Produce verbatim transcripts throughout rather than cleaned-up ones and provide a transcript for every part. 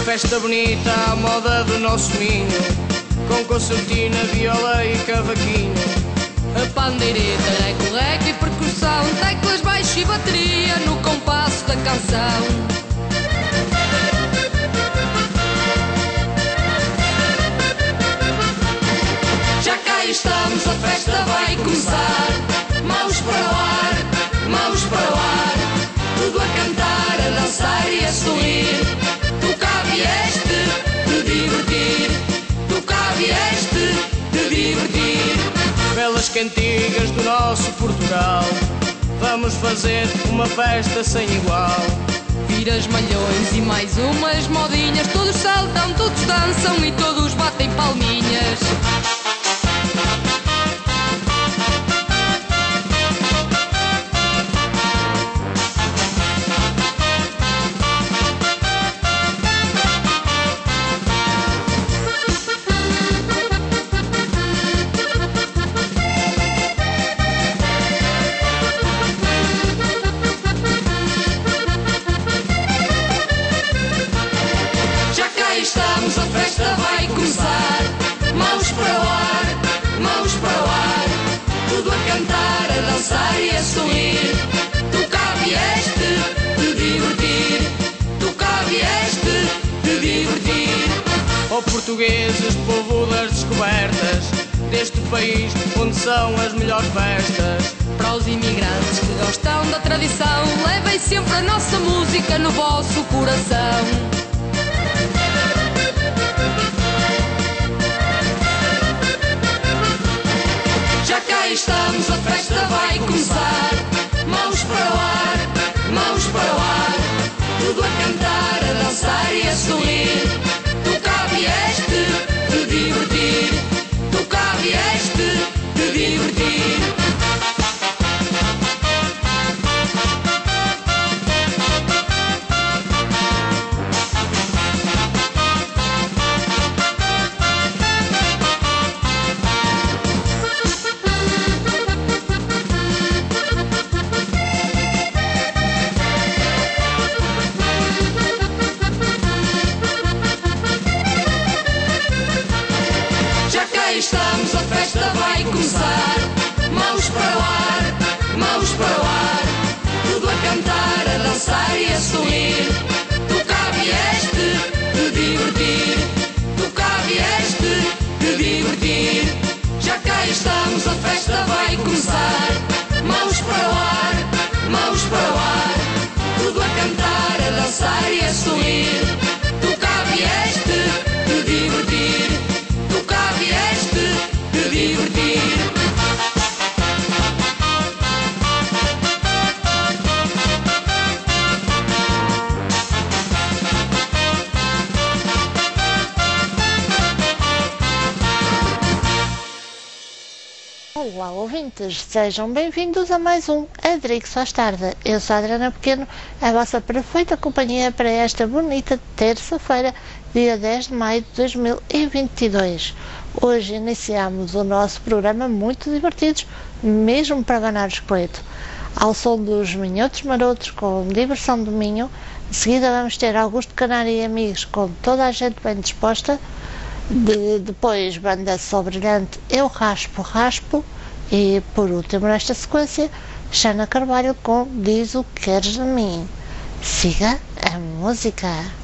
festa bonita à moda do nosso Minho, com concertina, viola e cavaquinho. A pandeireta é correca e percussão, teclas, baixo e bateria no compasso da canção. Já cá estamos, a festa vai começar. Mãos para o ar, mãos para o ar, tudo a cantar, a dançar e a sorrir. Tu cá vieste te divertir, tu cá vieste te divertir. Belas cantigas do nosso Portugal, vamos fazer uma festa sem igual. Viras, malhões e mais umas modinhas, todos saltam, todos dançam e todos batem palminhas. Estamos, a festa vai começar. Mãos para o ar, mãos para o ar, tudo a cantar, a dançar e a sorrir. Tu cá vieste te divertir, tu cá vieste te divertir. Ó portugueses, povo das descobertas, deste país onde são as melhores festas. Para os imigrantes que gostam da tradição, levem sempre a nossa música no vosso coração. Já cá estamos, a festa vai começar. Mãos para o ar, mãos para o ar, tudo a cantar, a dançar e a sorrir. Tu cá vieste te divertir, tu cá vieste te divertir. Estamos, a festa vai começar. Mãos para o ar, mãos para o ar, tudo a cantar, a dançar e a sorrir. Tu cá vieste te divertir, tu cá vieste te divertir. Já cá estamos, a festa vai começar. Mãos para o ar, mãos para o ar, tudo a cantar, a dançar e a sorrir. Tu cá vieste te divertir, tu cá vieste te divertir. Olá ouvintes, sejam bem-vindos a mais um Adrigo Faz Tarde. Eu sou a Adriana Pequeno, a vossa perfeita companhia para esta bonita terça-feira, dia dez de maio de dois mil e vinte e dois. Hoje iniciamos o nosso programa muito divertidos, mesmo para ganhar o esqueleto. Ao som dos Minhotos Marotos com Diversão do Minho, de seguida vamos ter Augusto Canário e amigos com Toda a Gente Bem Disposta. De, depois banda Só Brilhante, Eu Raspo Raspo, e por último nesta sequência Xana Carvalho com Diz o que queres de mim. Siga a música.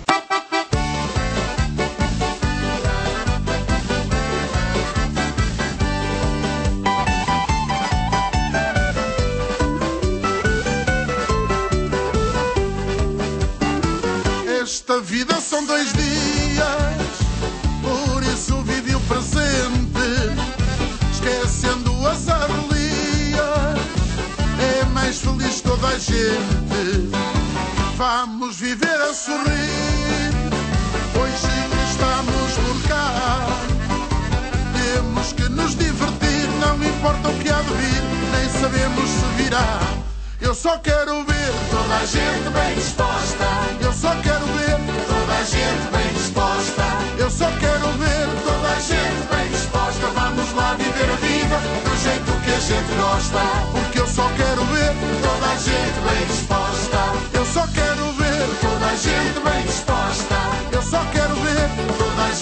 Esta vida são dois dias, por isso vive o presente, esquecendo as arlias, é mais feliz toda a gente. Vamos viver a sorrir, hoje que estamos por cá. Temos que nos divertir, não importa o que há de vir, nem sabemos se virá. Eu só quero ver toda a gente bem disposta. Eu só quero ver toda a gente bem disposta. Eu só quero ver toda a gente bem disposta. Vamos lá viver a vida do jeito que a gente gosta. Porque eu só quero ver toda a gente bem disposta. Eu só quero ver toda a gente bem disposta. Eu só quero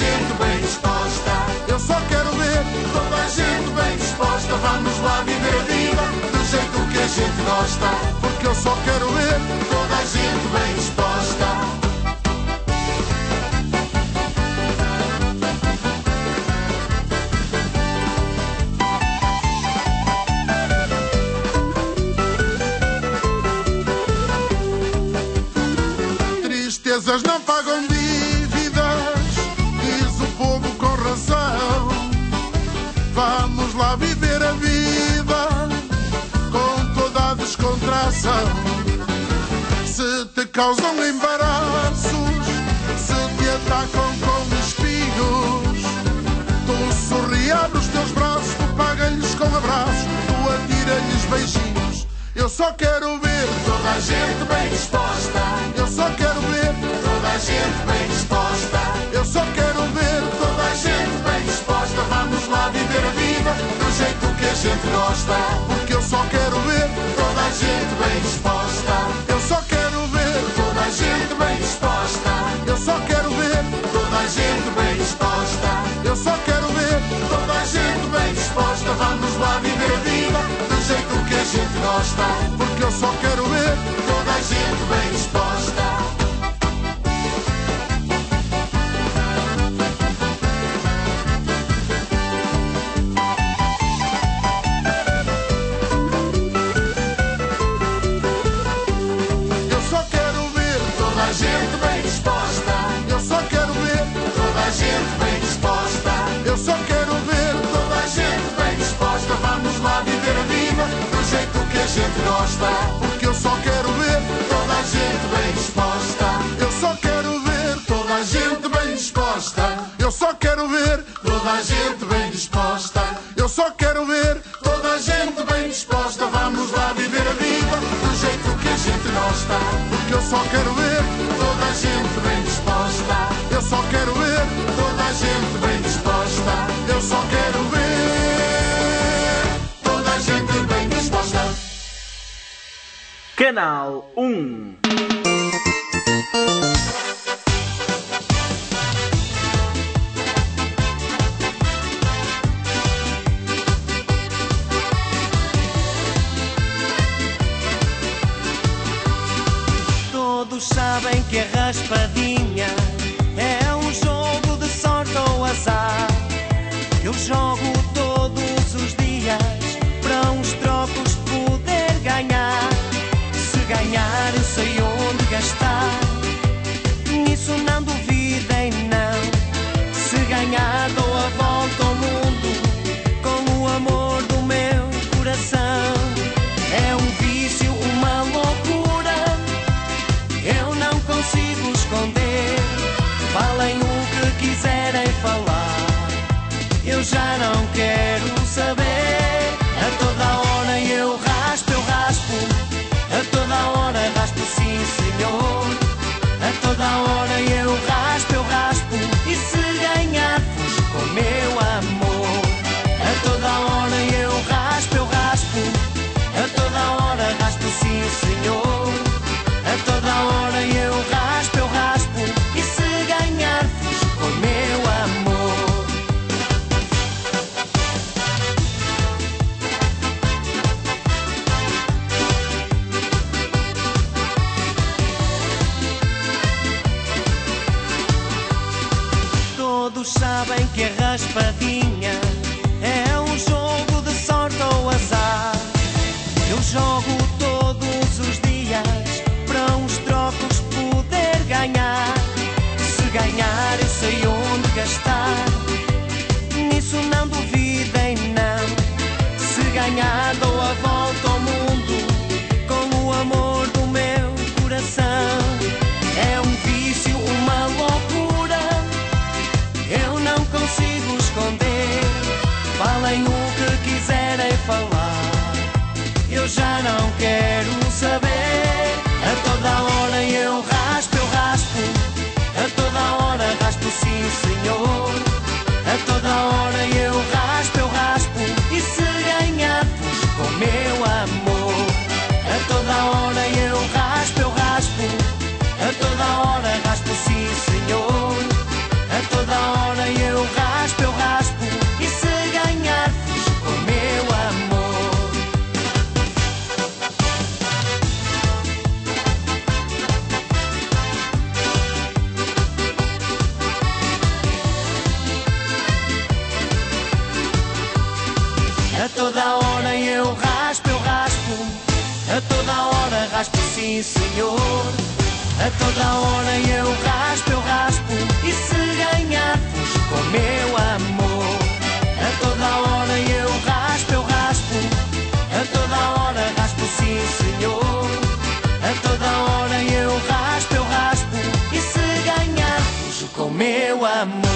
gente bem disposta. Eu só quero ver toda a gente bem disposta. Vamos lá viver a vida do jeito que a gente gosta. Porque eu só quero ver toda a gente bem disposta. Tristezas não pagam dívidas, diz o povo com razão. Vamos lá viver a vida com toda a descontração. Se te causam embaraços, se te atacam com espinhos, tu sorri, abre os teus braços, tu paga-lhes com abraços, tu atira-lhes beijinhos. Eu só quero ver toda a gente bem disposta. Eu só quero ver toda a gente bem disposta. Eu só quero ver toda a gente bem disposta. Vamos lá viver a vida do jeito que a gente gosta. Porque eu só quero ver toda a gente bem disposta. Eu só quero ver toda a gente bem disposta. Eu só quero ver toda a gente bem disposta. Eu só quero ver toda a gente bem disposta. Vamos lá viver a vida do jeito que a gente gosta. Porque eu só quero ver toda a gente bem disposta. Eu só quero ver toda a gente bem disposta. Eu só quero ver toda a gente bem disposta. Eu só quero ver toda a gente bem disposta. Vamos lá viver a vida do jeito que a gente gosta. Porque eu só quero ver toda a gente bem disposta. Eu só quero ver toda a gente bem disposta. Eu só quero ver toda a gente bem disposta. Eu só quero ver toda a gente bem disposta. Vamos lá viver a vida do jeito que a gente gosta. Porque eu só quero ver toda a gente bem disposta. Eu só quero ver toda a gente bem disposta. Eu só quero ver toda a gente bem disposta. Canal um. Todos sabem que a raspadinha é um jogo de sorte ou azar. Eu jogo todos os dias para uns trocos poder ganhar. Se ganhar eu sei onde gastar, nisso não duvidem não. Se ganhar dou a volta ao mundo com o amor do meu coração. É um vício, uma loucura, eu não consigo esconder. Falem o que quiserem falar, eu já não quero saber. A toda hora eu raspo, eu raspo. A toda hora raspo, sim senhor. A toda hora eu raspo, eu raspo. E se ganhar fujo com meu amor. A toda hora eu raspo, eu raspo. A toda hora raspo, sim senhor. A toda hora eu raspo, eu raspo. E se ganhar fujo com meu amor. Todos sabem que a raspadinha é um jogo de sorte ou azar. Eu jogo todos os dias para uns trocos poder ganhar. Se ganhar eu sei onde gastar, nisso não duvidem não. Se ganhar dou a volta ao mundo com o amor do meu coração. É um vício, uma loucura, eu não consigo esconder. Falem o que quiserem falar, eu já não quero saber. A toda hora eu raspo, eu raspo. A toda hora raspo, sim senhor. A toda hora eu raspo, eu raspo. E se ganhar fujo com A toda hora eu raspo, eu raspo. A toda hora raspo, sim senhor. A toda hora eu raspo, eu raspo. E se ganhar, fujo com meu amor. A toda hora eu raspo, eu raspo. A toda hora raspo, sim senhor. A toda hora eu raspo, eu raspo. E se ganhar, fujo com meu amor.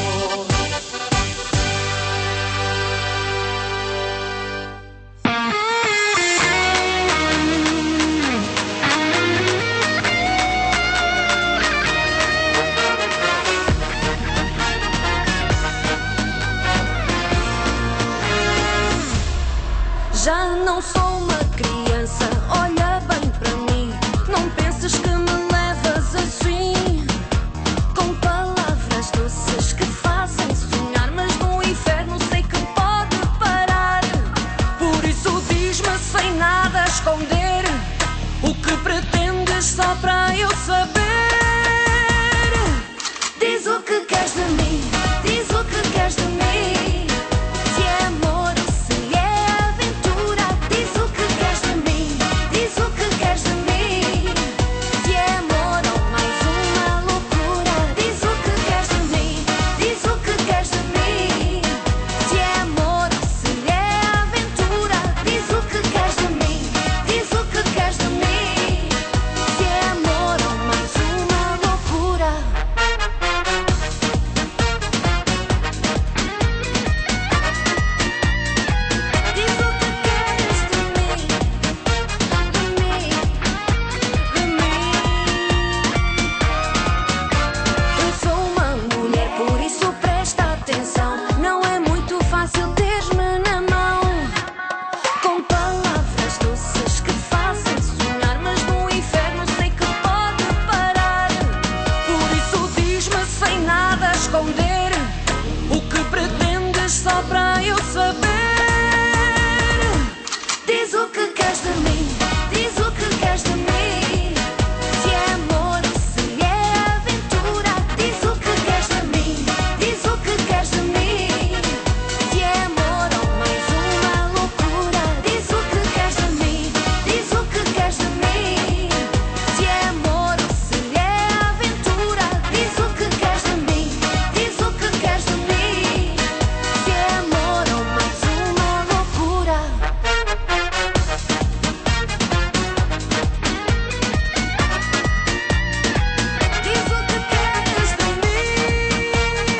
Já não sou uma criança, olha bem para mim. Não penses que me levas assim, com palavras doces que fazem sonhar, mas no inferno sei que pode parar. Por isso diz-me sem nada esconder o que pretendes só para eu saber. Diz o que queres de mim, diz o que queres de mim. Se é amor, se é aventura, diz o que queres de mim, diz o que queres de mim. Se é amor ou mais uma loucura, diz o que queres de mim, diz o que queres de mim. Se é amor, se é aventura, diz o que queres de mim, diz o que queres de mim. Se é amor ou mais uma loucura. Diz o que queres de mim, de mim, de mim. Eu sou uma mulher, por isso presta atenção. Não é muito fácil ter-me na mão, com palavras doces que fazem sonhar, mas no inferno sei que pode parar. Por isso diz-me sem nada esconder o que pretendes só para eu saber. Diz o que queres de mim, diz o que queres de mim. Se é amor, se é aventura, diz o que queres de mim, diz o que queres de mim. Se é amor ou mais uma loucura, diz o que queres de mim, diz o que queres de mim. Se é amor, se é aventura, diz o que queres de mim, diz o que queres de mim. Se é amor ou mais uma loucura. Diz o que queres de mim.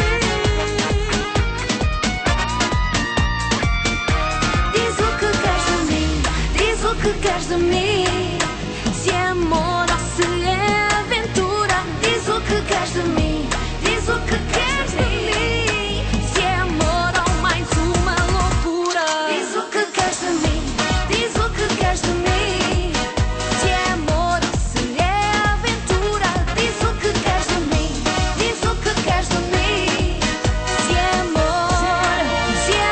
Diz o que queres de mim, diz o que queres de mim. Se é amor ou se é aventura, diz o que queres de mim, diz o que queres de mim. Se é amor ou mais uma loucura, diz o que queres de mim, diz o que queres de mim. Se é amor ou se é aventura, diz o que queres de mim, diz o que queres de mim. Se é amor, se é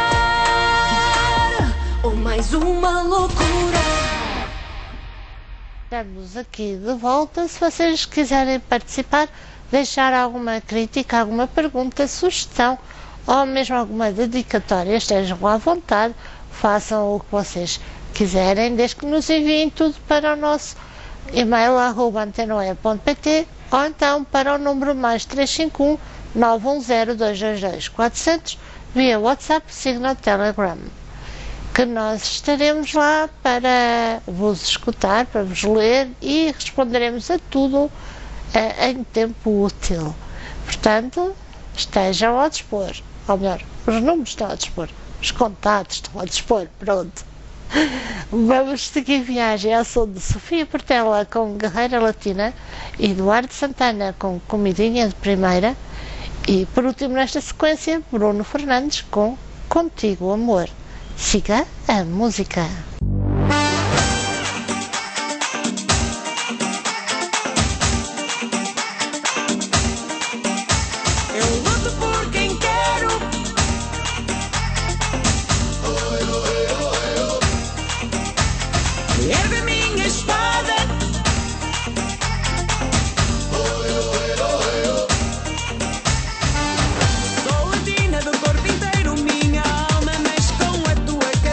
amor ou mais uma loucura. Estamos aqui de volta. Se vocês quiserem participar, deixar alguma crítica, alguma pergunta, sugestão ou mesmo alguma dedicatória, estejam à vontade, façam o que vocês quiserem, desde que nos enviem tudo para o nosso e-mail arroba antenoe ponto pt ou então para o número mais três cinco um, nove um zero, dois dois dois, quatro zero zero via WhatsApp, Signal, Telegram, que nós estaremos lá para vos escutar, para vos ler e responderemos a tudo eh, em tempo útil. Portanto, estejam ao dispor, ou melhor, os números estão ao dispor, os contatos estão ao dispor, pronto. Vamos seguir viagem ao som de Sofia Portela com Guerreira Latina, Eduardo Santana com Comidinha de Primeira e, por último nesta sequência, Bruno Fernandes com Contigo Amor. Siga a música. Eu luto por quem quero. Ergue minha espada. Sou latina do corpo inteiro. Minha alma mexe com a tua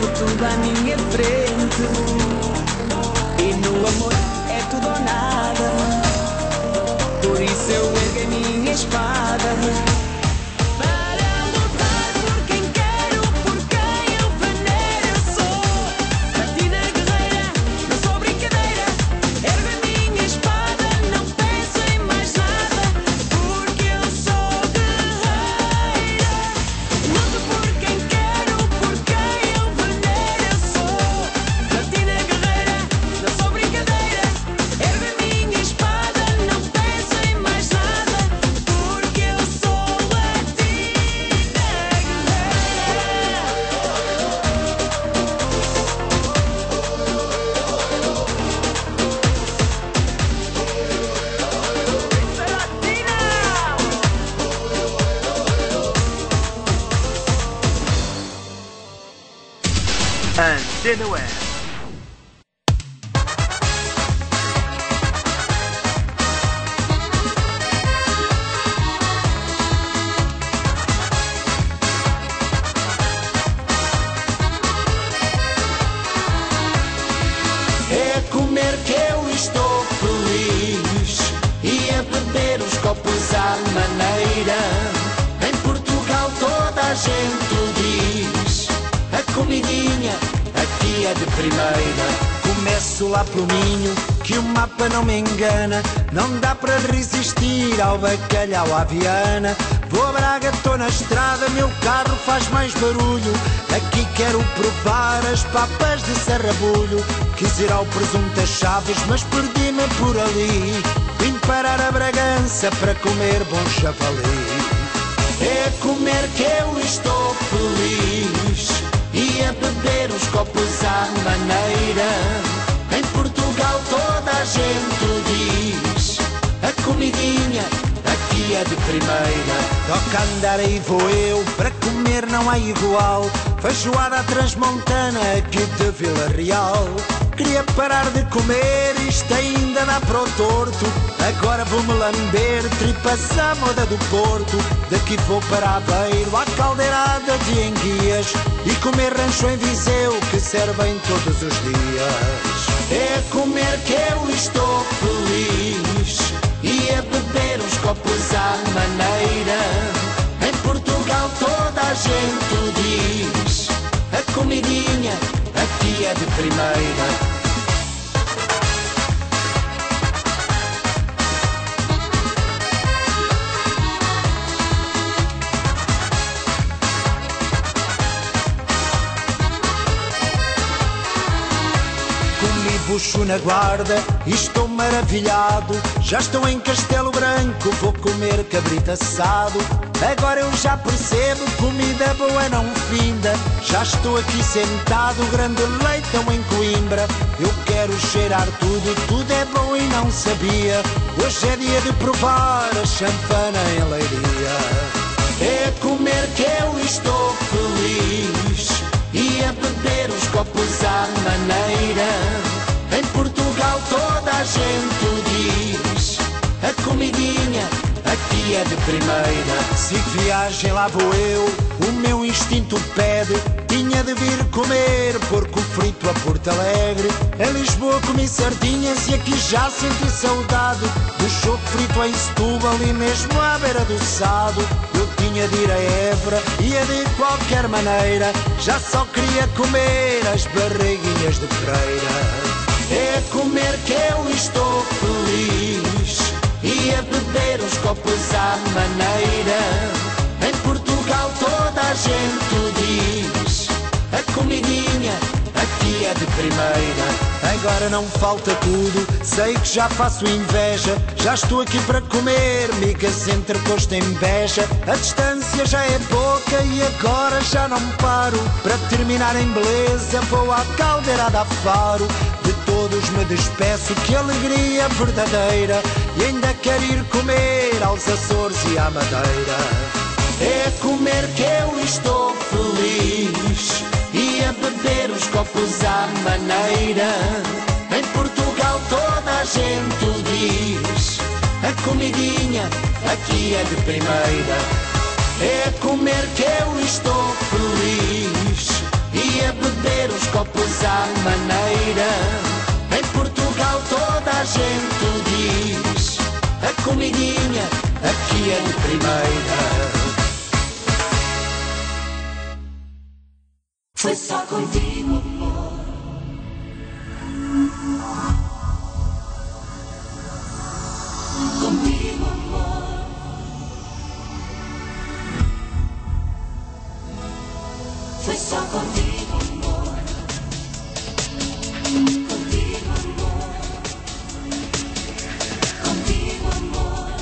tempo tudo à minha frente. E no amor é tudo ou nada. Por isso eu ergo a minha espada para lutar por quem quero, por quem eu venero. Eu sou platina guerreira, não sou brincadeira. Ergo a minha espada, não penso em mais nada, porque eu sou guerreira. Luto por quem quero, por quem eu venero. Eu sou platina guerreira, não sou brincadeira. Ergo a minha espada, não penso em mais nada, porque eu sou platina guerreira. Antena Web. É comer que eu estou feliz e a beber os copos à maneira. Em Portugal toda a gente o diz, a comidinha aqui é de primeira. Começo lá pelo Minho, que o mapa não me engana. Não dá para resistir ao bacalhau à Viana. Vou a Braga, estou na estrada, meu carro faz mais barulho. Aqui quero provar as papas de Sarrabulho. Quis ir ao presunto das Chaves, mas perdi-me por ali. Vim parar a Bragança para comer bom javali. É comer que eu estou feliz e a beber os copos à maneira. Em Portugal toda a gente o diz, a comidinha aqui é de primeira. Toca andar aí vou eu, para comer não há igual. Feijoada transmontana aqui de Vila Real. Queria parar de comer, isto ainda dá para o torto. Agora vou-me lamber, tripas à moda do Porto. Daqui vou para Aveiro, à caldeirada de enguias, e comer rancho em Viseu, que servem todos os dias. É comer que eu estou feliz e a beber os copos à maneira. Em Portugal toda a gente o diz, a comidinha aqui é de primeira. Bucho na Guarda e estou maravilhado. Já estou em Castelo Branco, vou comer cabrito assado. Agora eu já percebo, comida boa não finda. Já estou aqui sentado, grande leitão em Coimbra. Eu quero cheirar tudo, tudo é bom e não sabia. Hoje é dia de provar a champana em Leiria. É comer que eu estou feliz e a beber os copos à maneira. Em Portugal toda a gente o diz, a comidinha aqui é de primeira. Se viagem lá vou eu, o meu instinto pede. Tinha de vir comer porco frito a Porto Alegre. Em Lisboa comi sardinhas e aqui já senti saudade do choco frito em Setúbal e mesmo à beira do Sado. Eu tinha de ir a Évora, ia de qualquer maneira. Já só queria comer as barriguinhas de Pereira. É comer que eu estou feliz e a beber os copos à maneira. Em Portugal toda a gente o diz, a comidinha aqui é de primeira. Agora não falta tudo, sei que já faço inveja. Já estou aqui para comer migas entre gosto e beja. A distância já é pouca e agora já não paro. Para terminar em beleza vou à caldeirada a Faro. De todos me despeço, que alegria verdadeira. E ainda quero ir comer aos Açores e à Madeira. É comer que eu estou feliz e a beber os copos à maneira. Em Portugal toda a gente o diz, a comidinha aqui é de primeira. É comer que eu estou feliz e a beber maneira. Em Portugal toda a gente o diz, a comidinha aqui é de primeira. Foi só contigo, amor. Contigo, amor. Foi só contigo, amor. Contigo, amor. Contigo, amor.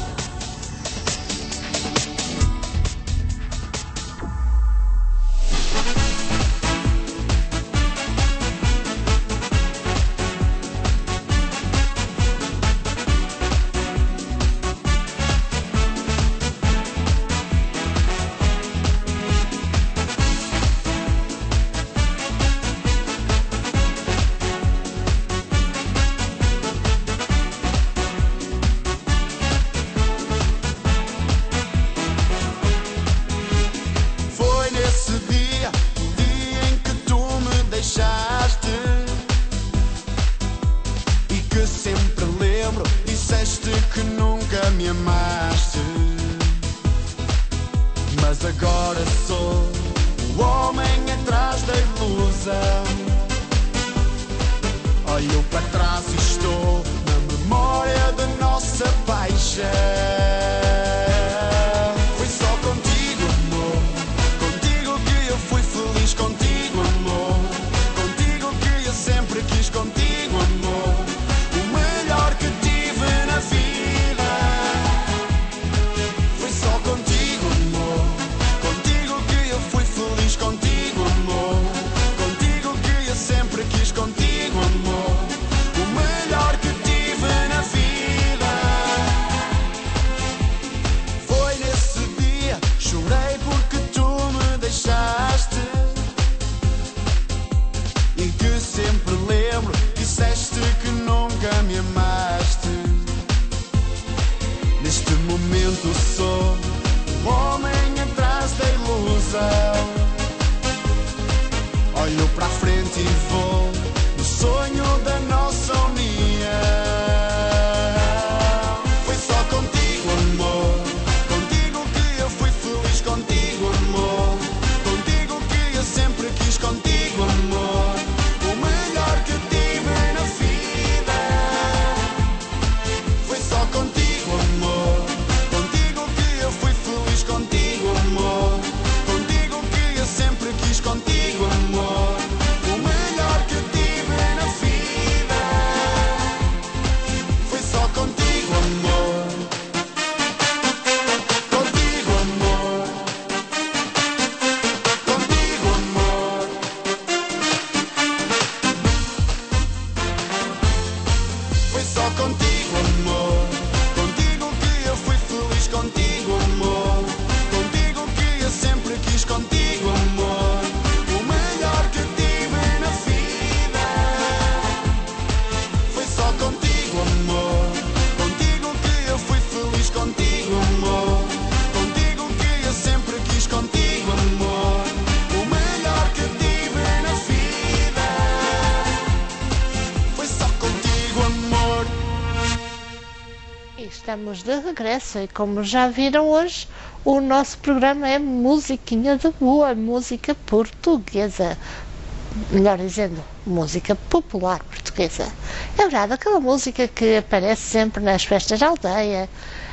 Estamos de regresso e, como já viram hoje, o nosso programa é musiquinha de boa, música portuguesa. Melhor dizendo, música popular portuguesa. É verdade, aquela música que aparece sempre nas festas da aldeia,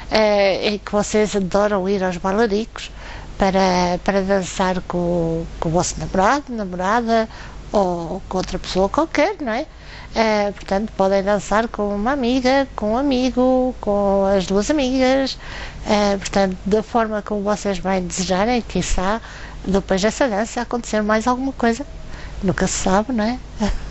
é, e que vocês adoram ir aos bailaricos para, para dançar com, com o vosso namorado, namorada ou com outra pessoa qualquer, não é? Uh, portanto, podem dançar com uma amiga, com um amigo, com as duas amigas, uh, portanto, da forma como vocês bem desejarem, quiçá, depois dessa dança acontecer mais alguma coisa, nunca se sabe, não é?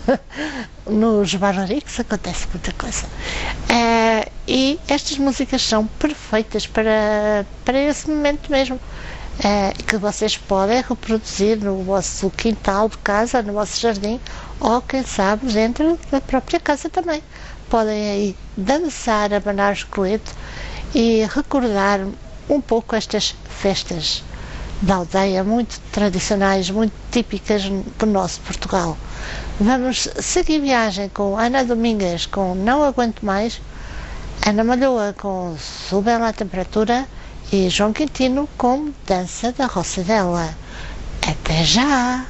Nos bailaricos acontece muita coisa. Uh, e estas músicas são perfeitas para, para esse momento mesmo, uh, que vocês podem reproduzir no vosso quintal de casa, no vosso jardim, ou quem sabe dentro da própria casa também. Podem aí dançar, abanar o esqueleto e recordar um pouco estas festas da aldeia, muito tradicionais, muito típicas do nosso Portugal. Vamos seguir viagem com Ana Domingues com Não Aguento Mais, Ana Malhoa com Sube Ela a Temperatura e João Quintino com Dança da Roça Dela. Até já!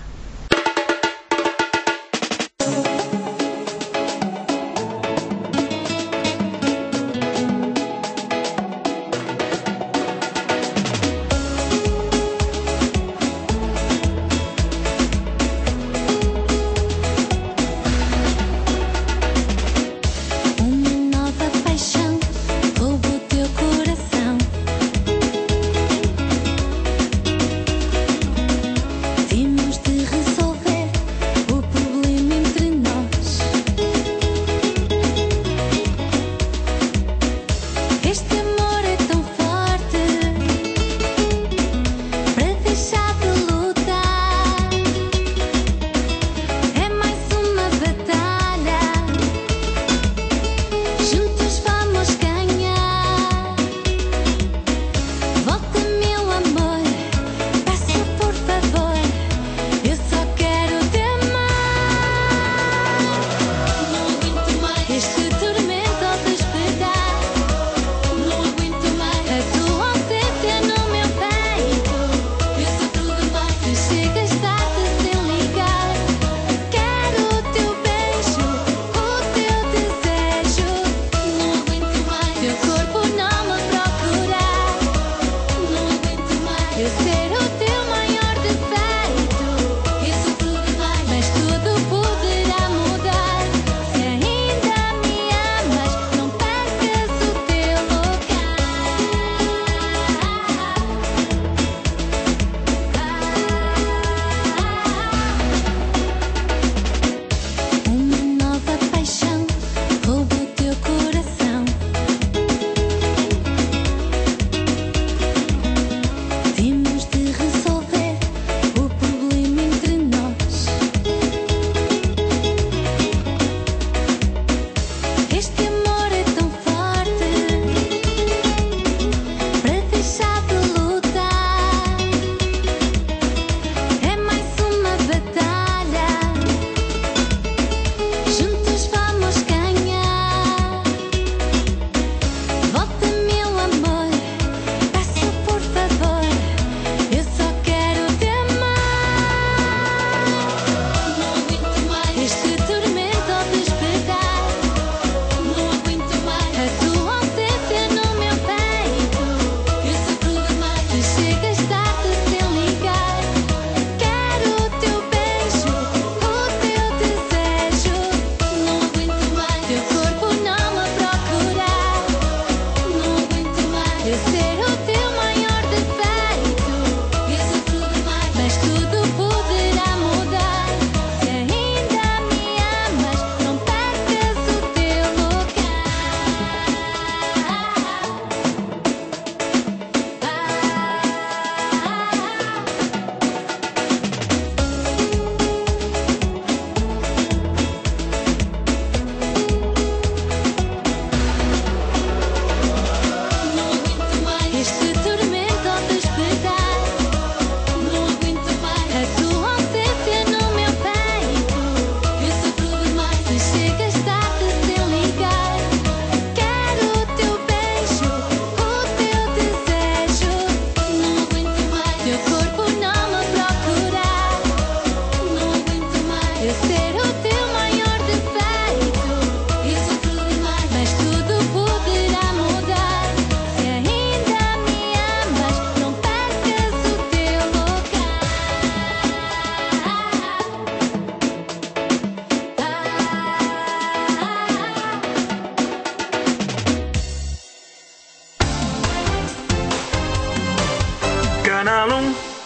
Canal um,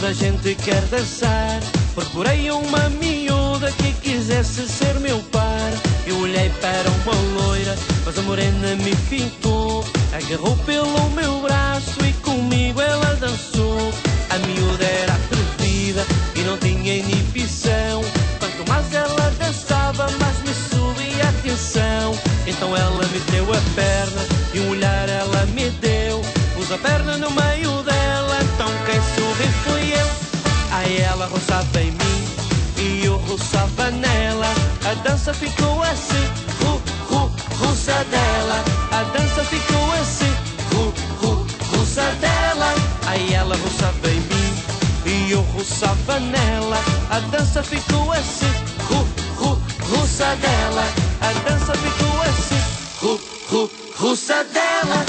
toda a gente quer dançar. Procurei uma miúda que quisesse ser meu par. Eu olhei para uma loira, mas a morena me ficou. Agarrou pelo meu braço e comigo ela dançou. A miúda era atrevida e não tinha inibição. Quanto mais ela dançava, mais me subia a tensão. Então ela meteu a perna e um olhar ela me deu. Pus a perna no meio dela, então quem sorri fui eu. Aí ela roçava em mim e eu roçava nela. A dança ficou assim, ru, ru, roçadela. A dança ficou assim, ru, ru, roçadela. Aí ela roçava em mim e eu roçava nela. A dança ficou assim, ru, ru, roçadela. A dança ficou assim, ru, ru, roçadela.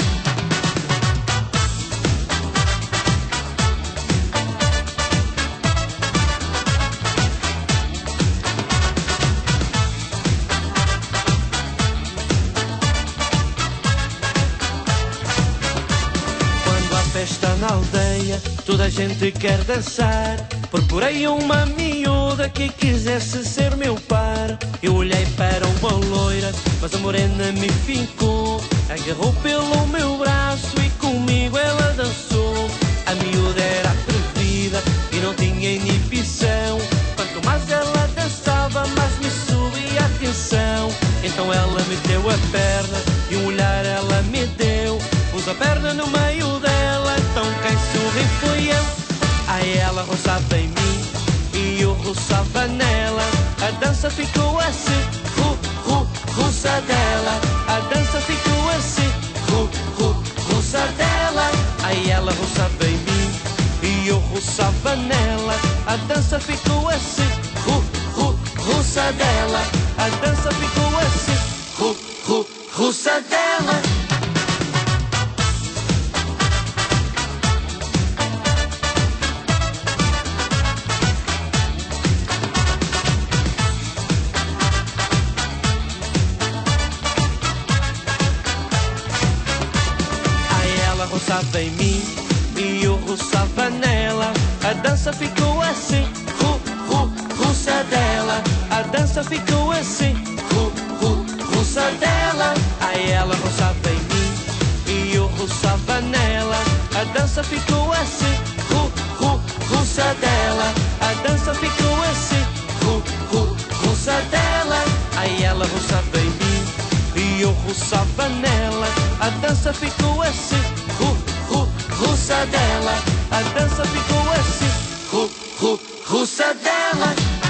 Festa na aldeia, toda a gente quer dançar. Procurei uma miúda que quisesse ser meu par. Eu olhei para uma loira, mas a morena me ficou. Agarrou pelo meu braço e comigo ela dançou. A miúda era atrevida e não tinha inibição. Quanto mais ela dançava, mais me subia a tensão. Então ela meteu a perna e um olhar ela me deu. Pus a perna no meio dela, então quem sorri fui eu. Aí ela roçava em mim e eu roçava nela. A dança ficou assim, ru, ru, roçadela. A dança ficou assim, ru, ru, roçadela. Aí ela roçava em mim e eu roçava nela. A dança ficou assim, ru, ru, roçadela. A dança ficou assim, ru, ru, roçadela. Roçava em mim e eu roçava nela. A dança ficou assim, ru, ru, roçadela. A dança ficou assim, ru, ru, roçadela. Aí ela roçava em mim e eu roçava nela. A dança ficou assim, ru, ru, roçadela. A dança ficou assim, ru, ru, roçadela. Aí ela roçava em mim e eu roçava nela. A dança ficou assim, ru, ru, roçadela. A dança ficou assim, ru, ru, roçadela.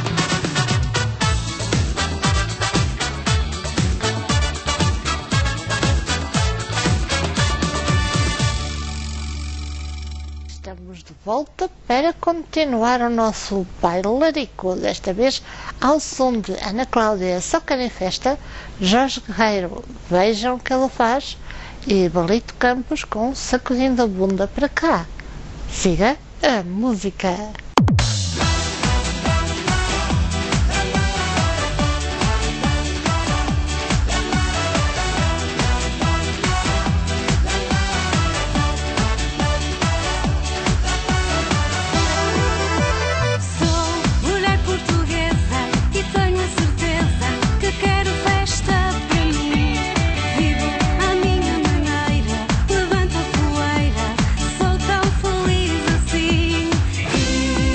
Estamos de volta para continuar o nosso bailarico, desta vez ao som de Ana Cláudia Só Querem Festa, Jorge Guerreiro, Vejam o que ela faz, e Balito Campos com Sacudindo a Bunda para cá. Siga a música. Levanto a poeira, sou tão feliz assim.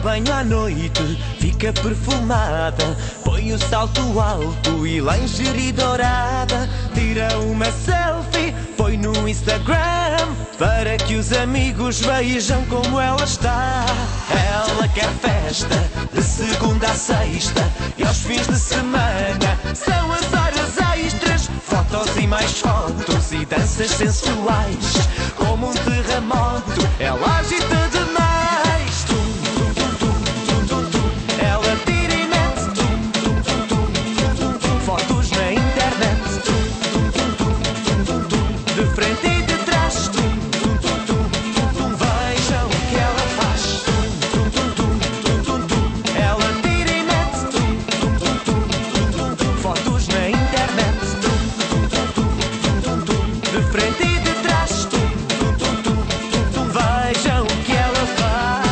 banho à noite, fica perfumada. Põe o salto alto e lingerie dourada. Tira uma selfie, põe no Instagram, para que os amigos vejam como ela está. Ela quer festa de segunda a sexta, e aos fins de semana são as horas extras. Fotos e mais fotos e danças sensuais. Como um terremoto, ela agita demais. Tum, tum, tum, tum, tum, tum. Ela tira e mete tum, tum, tum, tum, tum, tum. Fotos na internet. Tum, tum, tum, tum, tum, tum. De frente e de trás. Tum, tum, tum, tum, tum, tum. Vejam o que ela faz. Tum, tum, tum, tum, tum, tum. Ela tira e mete tum, tum, tum, tum, tum, tum. Fotos na internet. Tum, tum, tum, tum, tum, tum. De frente e de trás. Tum, tum, tum, tum, tum, tum. Vejam o que ela faz.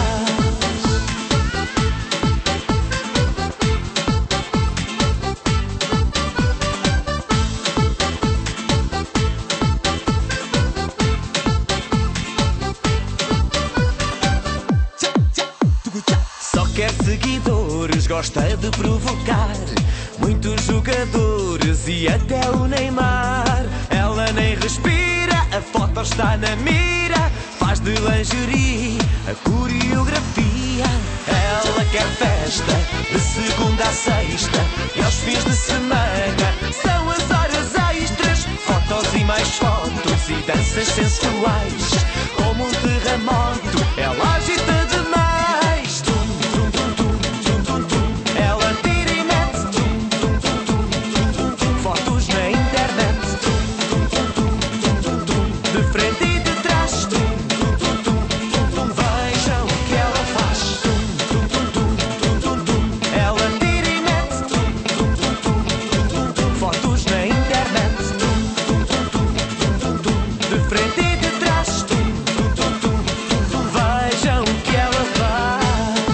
Só quer seguidores, gosta de provocar muitos jogadores e até o Neymar. Ela nem respira, a foto está na mira. Faz de lingerie a coreografia. Ela quer festa de segunda a sexta, e aos fins de semana são as horas extras. Fotos e mais fotos e danças sensuais. Como um terremoto, ela agita demais. Tum, tum, tum, tum, tum, tum, tum. Ela tira e mete tum, tum, tum, tum, tum, tum, tum. Fotos na internet. Tum, tum, tum, tum, tum, tum. De frente e de trás. Tum, tum, tum, tum, tum, tum. Vejam o que ela faz. Tum, tum, tum, tum, tum, tum. Ela tira e mete tum, tum, tum, tum, tum, tum. Fotos na internet. Tum, tum, tum, tum, tum, tum. De frente e de trás. Tum, tum, tum, tum, tum, tum. Vejam o que ela faz.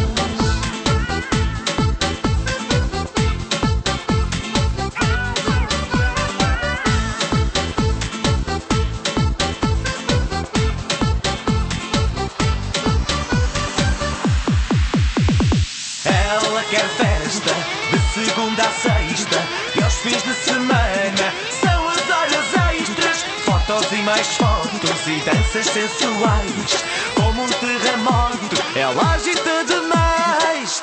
Ela quer festa de segunda a sexta, e aos fins de semana são as horas extras. Fotos e mais fotos e danças sensuais. Como um terremoto, ela agita demais.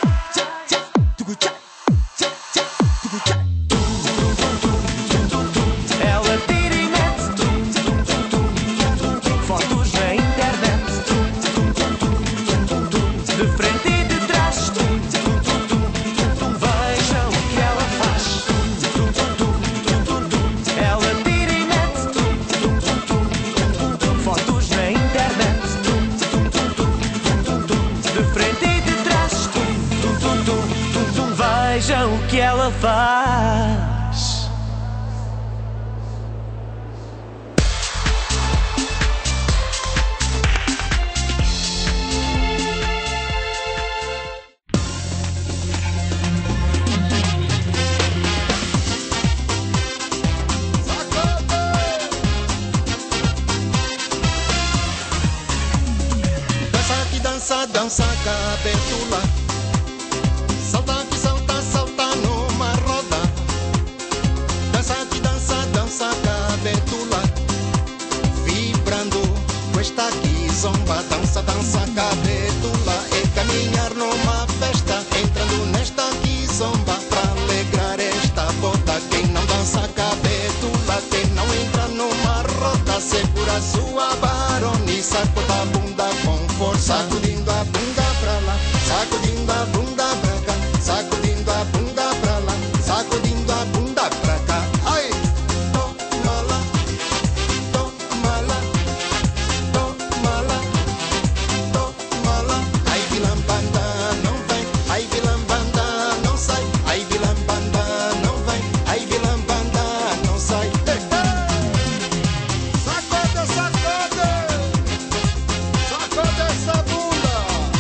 Ela tira e mete tum, tum, tum, tum, tum, tum. Fotos na internet. Tum, tum, tum, tum, tum, tum. De frente e de trás. Tum, tum, tum, tum, tum, tum. Vejam o que ela faz. Tum, tum, tum, tum, tum, tum. Ela tira e mete tum, tum, tum, tum, tum, tum. Fotos na internet. Tum, tum, tum, tum, tum, tum. De frente e de trás. Tum, tum, tum, tum, tum, tum. Vejam o que ela faz. Dança que dança, dança cabetula. Salta que salta, salta numa roda. Dança que dança, dança cabetula. Vibrando com esta que zomba. Dança, dança cabetula. É caminhar numa festa, entrando nesta que zomba. Pra alegrar esta boda. Quem não dança cabetula, quem não entra numa roda, segura sua barone, sacode a bunda com força, sacudindo a bunda pra lá, sacudindo a bunda pra cá, sacudindo a bunda pra lá, sacudindo a bunda pra cá. Ai, toma lá, toma lá, toma lá, toma lá. Ai, vilambanda não vem, ai, vilambanda não sai, ai, vilambanda não vem, ai, vilambanda não sai. Ei, ei. Sacode, sacode, sacode essa bunda.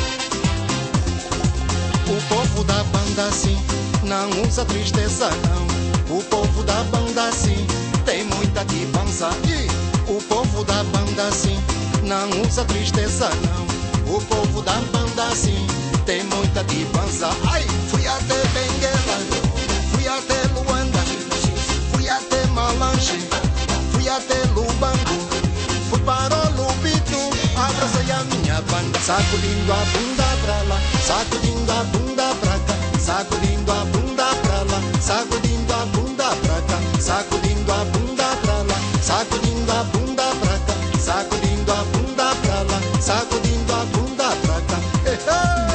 O povo da banda sim não usa tristeza não. O povo da banda sim tem muita guibança. E o povo da banda sim não usa tristeza não. O povo da banda sim tem muita dibança. Ai, fui até Benguela, fui até Luanda, fui até Malanche, fui até Lubango, fui para o Lubito, abracei a minha banda, sacudindo a bunda pra lá, sacudindo a bunda pra cá, sacudindo a bunda pra lá, sacudindo a bunda pra cá, sacudindo a bunda pra lá, sacudindo a bunda pra cá, sacudindo a bunda pra lá, sacudindo a bunda pra cá. Hey, hey!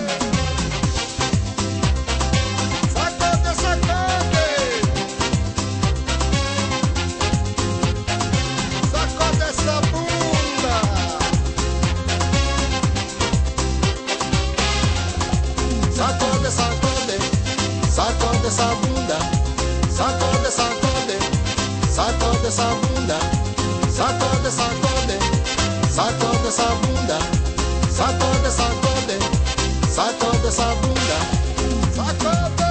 Sacode, sacode! Sacode essa bunda! Sacode, sacode! Sacode essa bunda! Sacode, sacode! Sacode essa bunda! Sacode, sacode! Sacode essa bunda! Sacode, sacode! Sacode essa bunda! Sacode!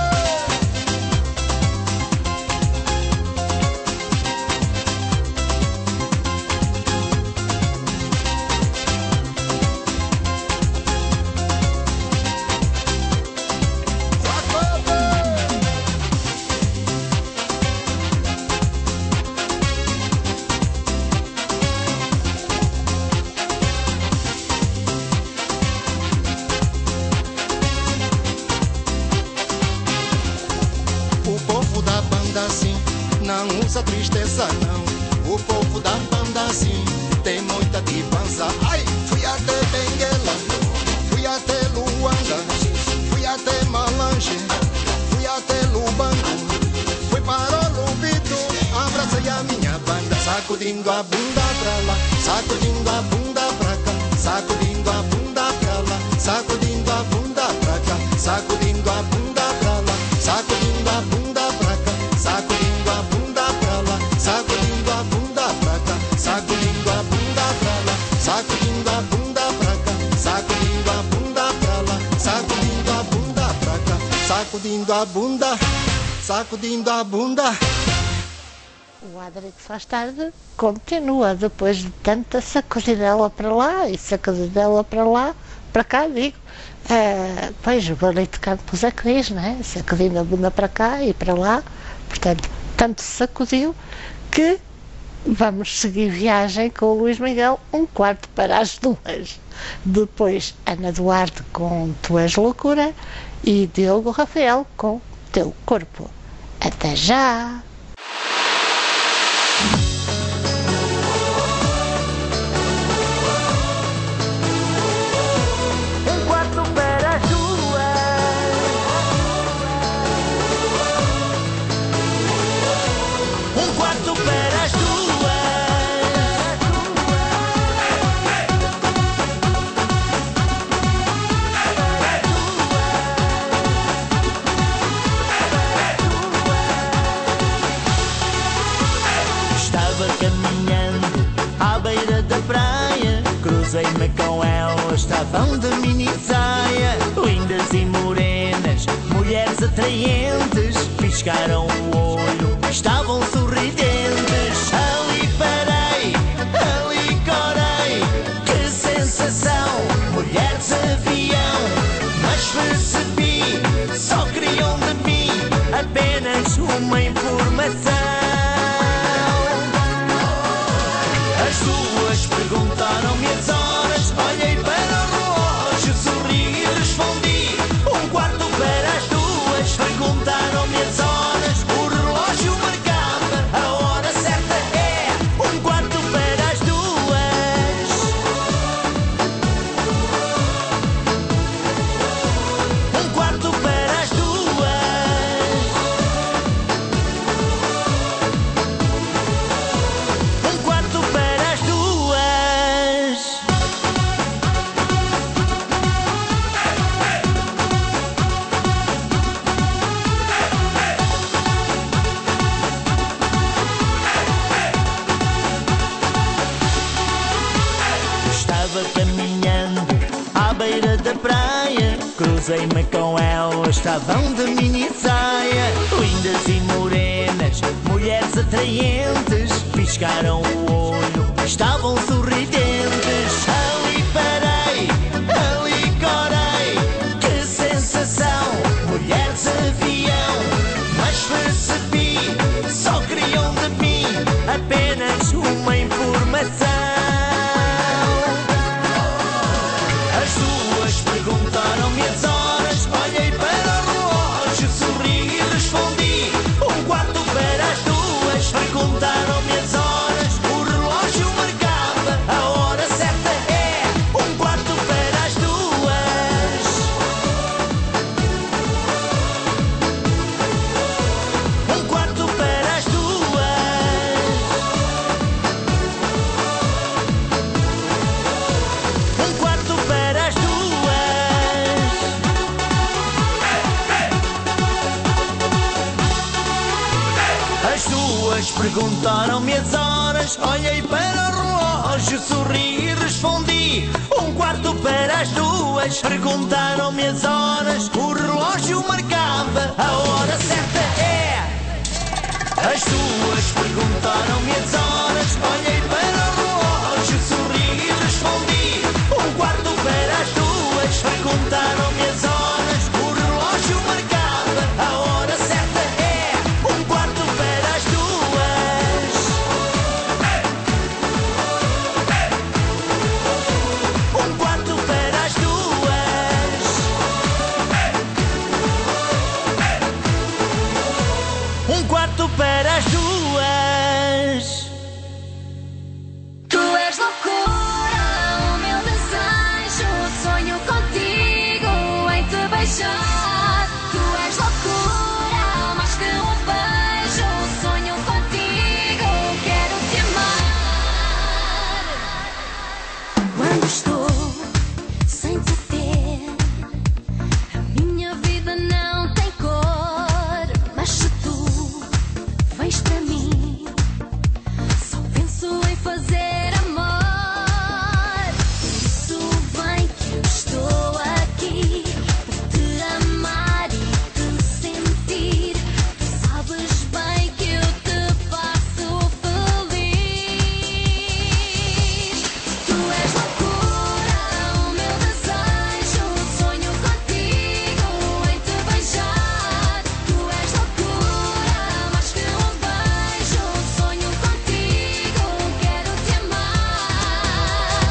Não usa tristeza não, o povo da banda assim tem muita dibança. Ai, fui até Benguela, fui até Luanda, fui até Malanche, fui até Lubango, fui para o Lubito, abracei a minha banda, sacudindo a bunda pra lá, sacudindo a bunda pra cá, sacudindo a bunda pra lá, sacudindo a bunda pra cá, sacudindo a bunda pra lá, sacudindo a bunda pra cá, sacudindo a bunda pra lá, sacudindo a bunda pra cá, sacudindo a bunda pra lá, sacudindo a bunda pra cá, sacudindo a bunda pra lá, sacudindo a bunda pra cá, sacudindo a bunda, sacudindo a bunda. O Adric Faz Tarde continua depois de tanta sacudidela para lá e sacudidela para lá, para cá, digo. Uh, pois o Barito Campos é que diz, né? Sacudindo a bunda para cá e para lá. Portanto, tanto sacudiu que vamos seguir viagem com o Luís Miguel, um quarto para as duas. Depois Ana Duarte com Tu És Loucura e Diogo Rafael com Teu Corpo. Até já! Um quarto para as duas. Um quarto para as duas. Estava caminhando à beira da praia, cruzei-me com ela, estavam de mini saia, lindas e morenas, mulheres atraentes, piscaram o olho, estavam sorridentes. Ali parei, ali corei, que sensação, mulheres avião, mas percebi, só queriam de mim apenas uma informação. As duas perguntaram-me as horas, olhei para o relógio, sorri e respondi. Um quarto para as duas, perguntaram-me as horas, o relógio marcava, a hora certa é um quarto para as duas. Um quarto para as duas. Um quarto para as duas. Estava caminhando à beira da praia, cruzei-me com ela, estavam de mini saia, lindas e morenas, mulheres atraentes, piscaram o olho, estavam sorridentes. Ali parei, ali corei, duas, perguntaram-me as horas. Olhei para o relógio, sorri e respondi: um quarto para as duas. Perguntaram-me as horas, o relógio marcava a hora certa é as duas. Perguntaram-me as horas, olhei para o relógio, sorri e respondi: um quarto para as duas. Perguntaram-me as horas, o relógio marcava a hora certa é um quarto para as duas. Um quarto para as duas. Um quarto para as duas. Tu és loucura, o meu desejo. Sonho contigo em te beijar. Tu és loucura, mais que um beijo. Sonho contigo, quero te amar. Quando estou sem te ter, a minha vida não tem cor. Mas se tu vens para mim, só penso em fazer amor. Por isso vem que eu estou aqui para te amar e te sentir. Tu sabes bem que eu te faço feliz. Tu és loucura, o meu desejo. Sonho contigo em te beijar. Tu és loucura, mais que um beijo. Sonho contigo, quero te amar.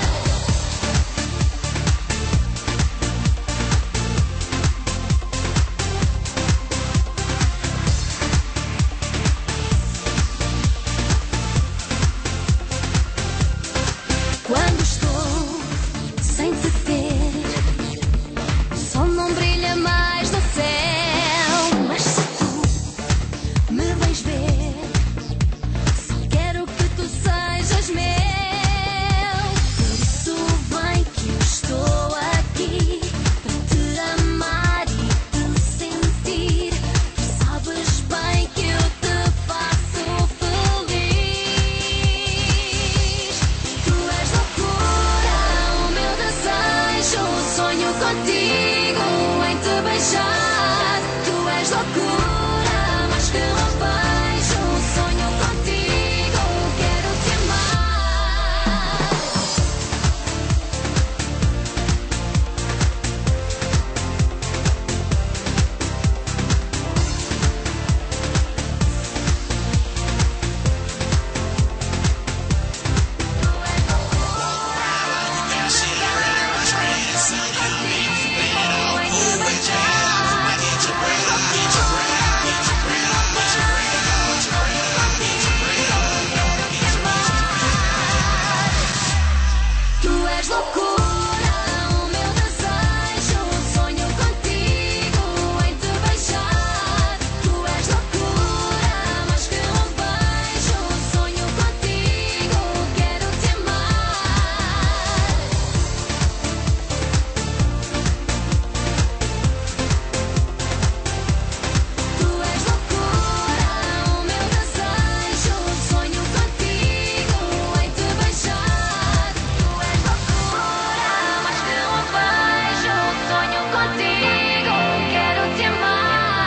Quando estou sem te ter, o sol não brilha mais no céu. Mas se tu me vais ver, só quero que tu sejas meu. Por isso vem que eu estou aqui para te amar e te sentir. Tu sabes bem que eu te faço feliz. Tu és loucura, o meu desejo. Sonho contigo em te beijar. Tu és loucura, mais que um beijo. Sonho contigo, quero te amar. Tu és loucura, o meu desejo. Sonho contigo em te beijar. Tu és loucura, mais que um beijo. Sonho contigo, quero te amar. Tu és loucura, o meu desejo. Sonho contigo em te beijar. Tu és loucura, mais que um beijo. Sonho contigo, quero te amar.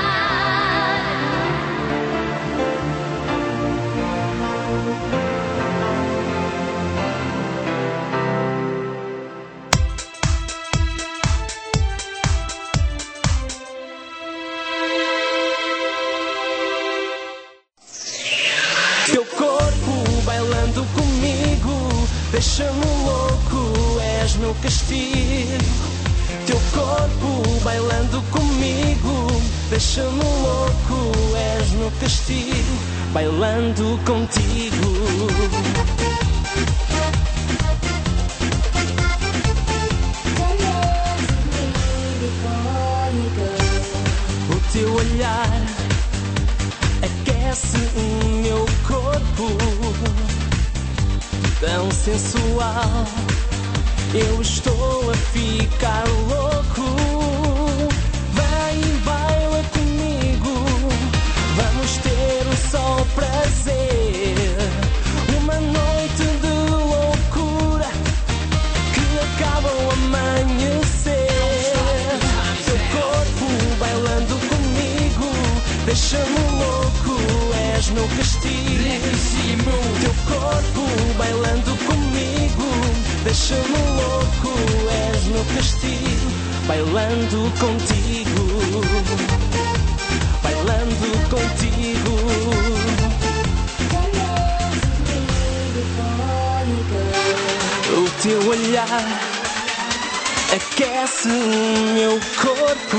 Teu corpo bailando comigo deixa-me louco, és meu castigo. Teu corpo bailando comigo deixa-me louco, és meu castigo. Bailando contigo. O teu olhar aquece o meu corpo, tão sensual. Eu estou a ficar louco. Vem e baila comigo, vamos ter um só prazer. deixa-me louco, és meu castigo. Teu corpo bailando comigo, deixa-me louco, és meu castigo. Bailando contigo, bailando contigo. O teu olhar aquece o meu corpo,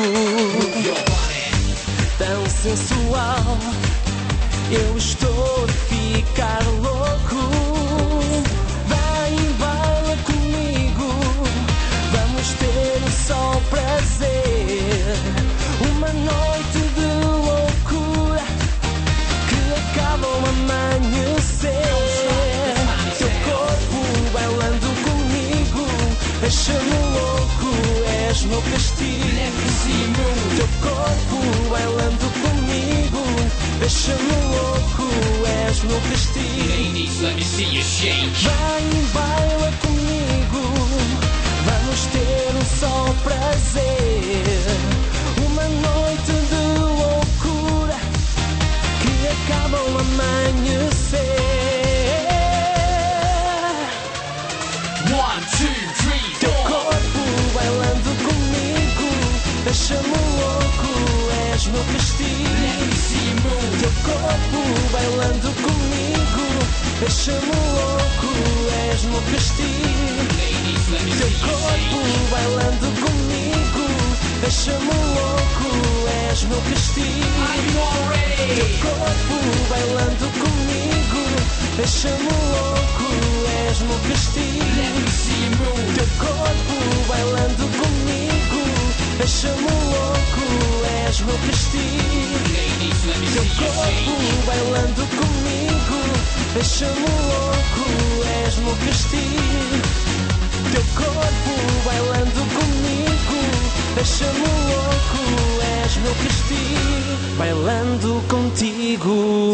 tão sensual, eu estou a ficar louco. Vai e baila comigo, vamos ter um só prazer, uma noite de loucura que acaba ao amanhecer. Teu corpo bailando comigo, deixa-me louco, és meu castigo. Teu corpo bailando comigo, deixa-me louco, és meu castigo. Vai e baila comigo, vamos ter um só prazer, uma noite de loucura que acaba ao amanhecer. One, two, three, four. Teu corpo bailando comigo, deixa-me louco, és meu castigo. Teu corpo bailando comigo, deixa-me louco, és meu castigo. Teu corpo bailando comigo, deixa-me louco, és meu castigo. Teu corpo bailando comigo, deixa-me louco, és meu castigo. Teu corpo bailando comigo, deixa-me louco, és meu castigo. Teu corpo bailando comigo, deixa-me louco, és meu castigo. Teu corpo bailando comigo, deixa-me louco, és meu castigo. Bailando contigo.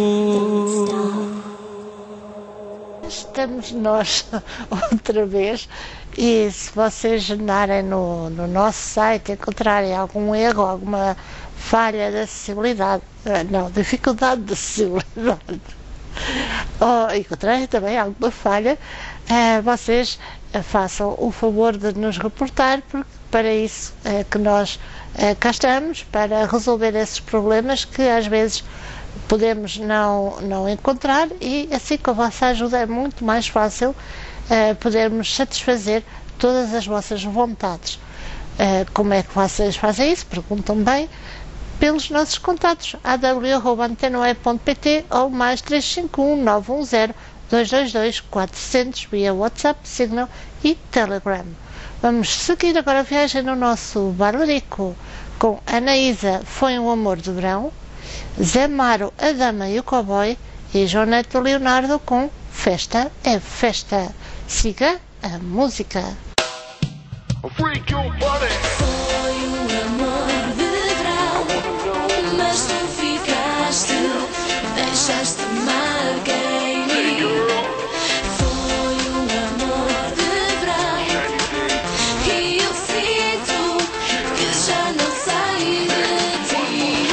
Estamos nós outra vez, e se vocês andarem no, no nosso site e encontrarem algum erro, alguma falha de acessibilidade, não, dificuldade de acessibilidade, ou encontrarem também alguma falha, eh, vocês eh, façam o favor de nos reportar, porque para isso é que nós eh, cá estamos, para resolver esses problemas que às vezes podemos não, não encontrar, e assim com a vossa ajuda é muito mais fácil uh, podermos satisfazer todas as vossas vontades. Uh, como é que vocês fazem isso? Perguntam bem pelos nossos contatos a w arroba antena web ponto pt ou mais três cinco um nove um zero dois dois dois quatro zero zero via WhatsApp, Signal e Telegram. Vamos seguir agora a viagem no nosso Bailarico com Anaísa, Foi um Amor de Verão, Zé Maro, A Dama e o Cowboy e João Neto Leonardo com Festa é Festa. Siga a música. Foi um amor de verão, mas tu ficaste, deixaste marca em mim. Foi um amor de verão, e eu sinto que já não sai de ti.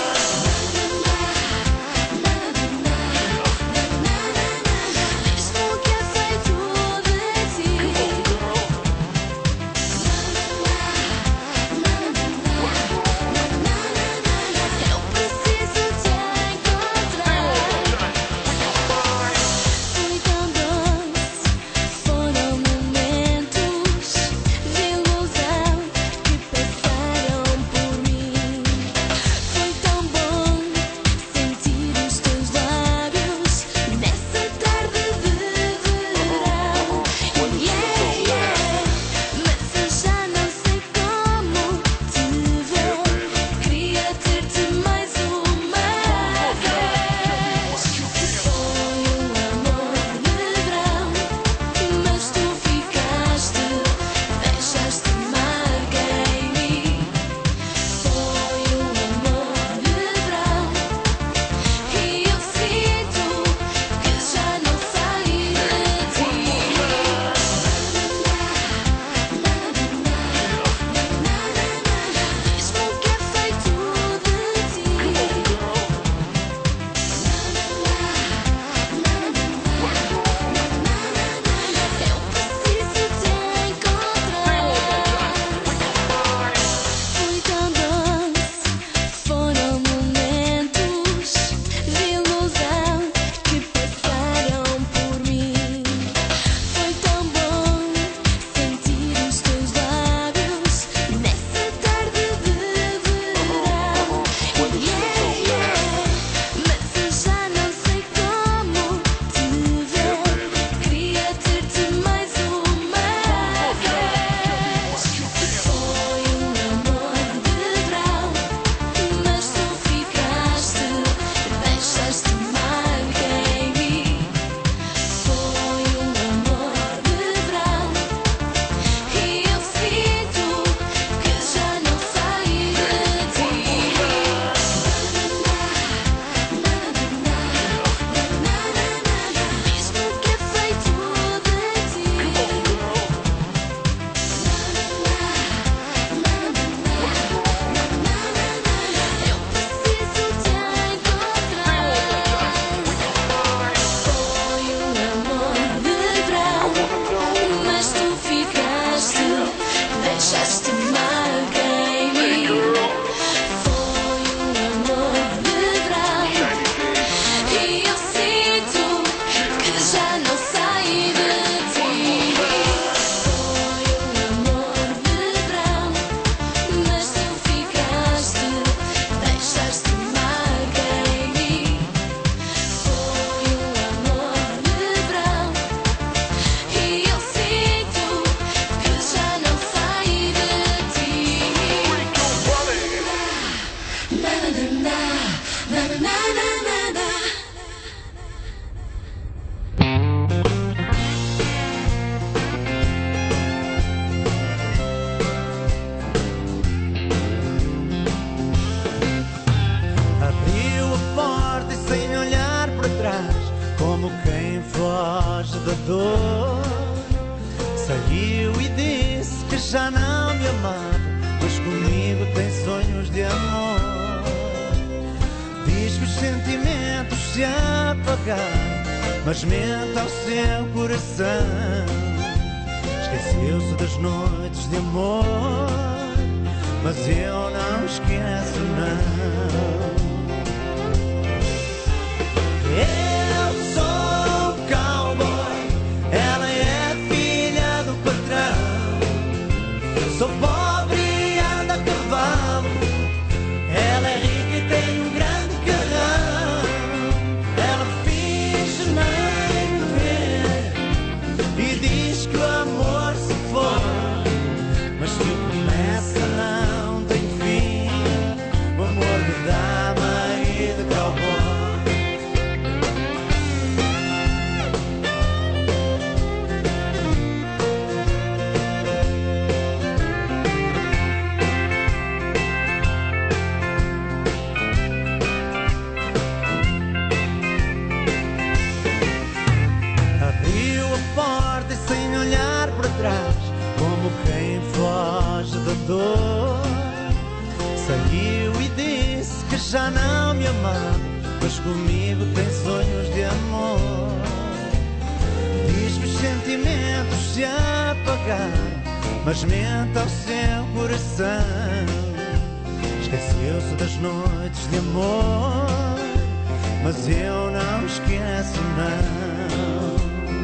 Isto que é feito de ti. Abriu a porta e sem olhar para trás, como quem foge da dor, saiu e disse que já não me amava, mas comigo tem sonhos de amor. Diz que os sentimentos se apagaram, mas mente ao seu coração. Esqueceu-se das noites de amor, mas eu não esqueço, não. Eu sou cowboy, ela é filha do patrão. Sou pobre e ando a cavalo, ela é rica e tem um grande carrão. Ela finge nem ver e diz que o amor se foi, mas que começa não tem fim. O amor de dama e de cowboy. Porta e sem olhar para trás, como quem foge da dor, saiu e disse que já não me amava, mas comigo tem sonhos de amor. Diz que os sentimentos se apagaram, mas mente ao seu coração. Esqueceu-se das noites de amor, mas eu não esqueço, não.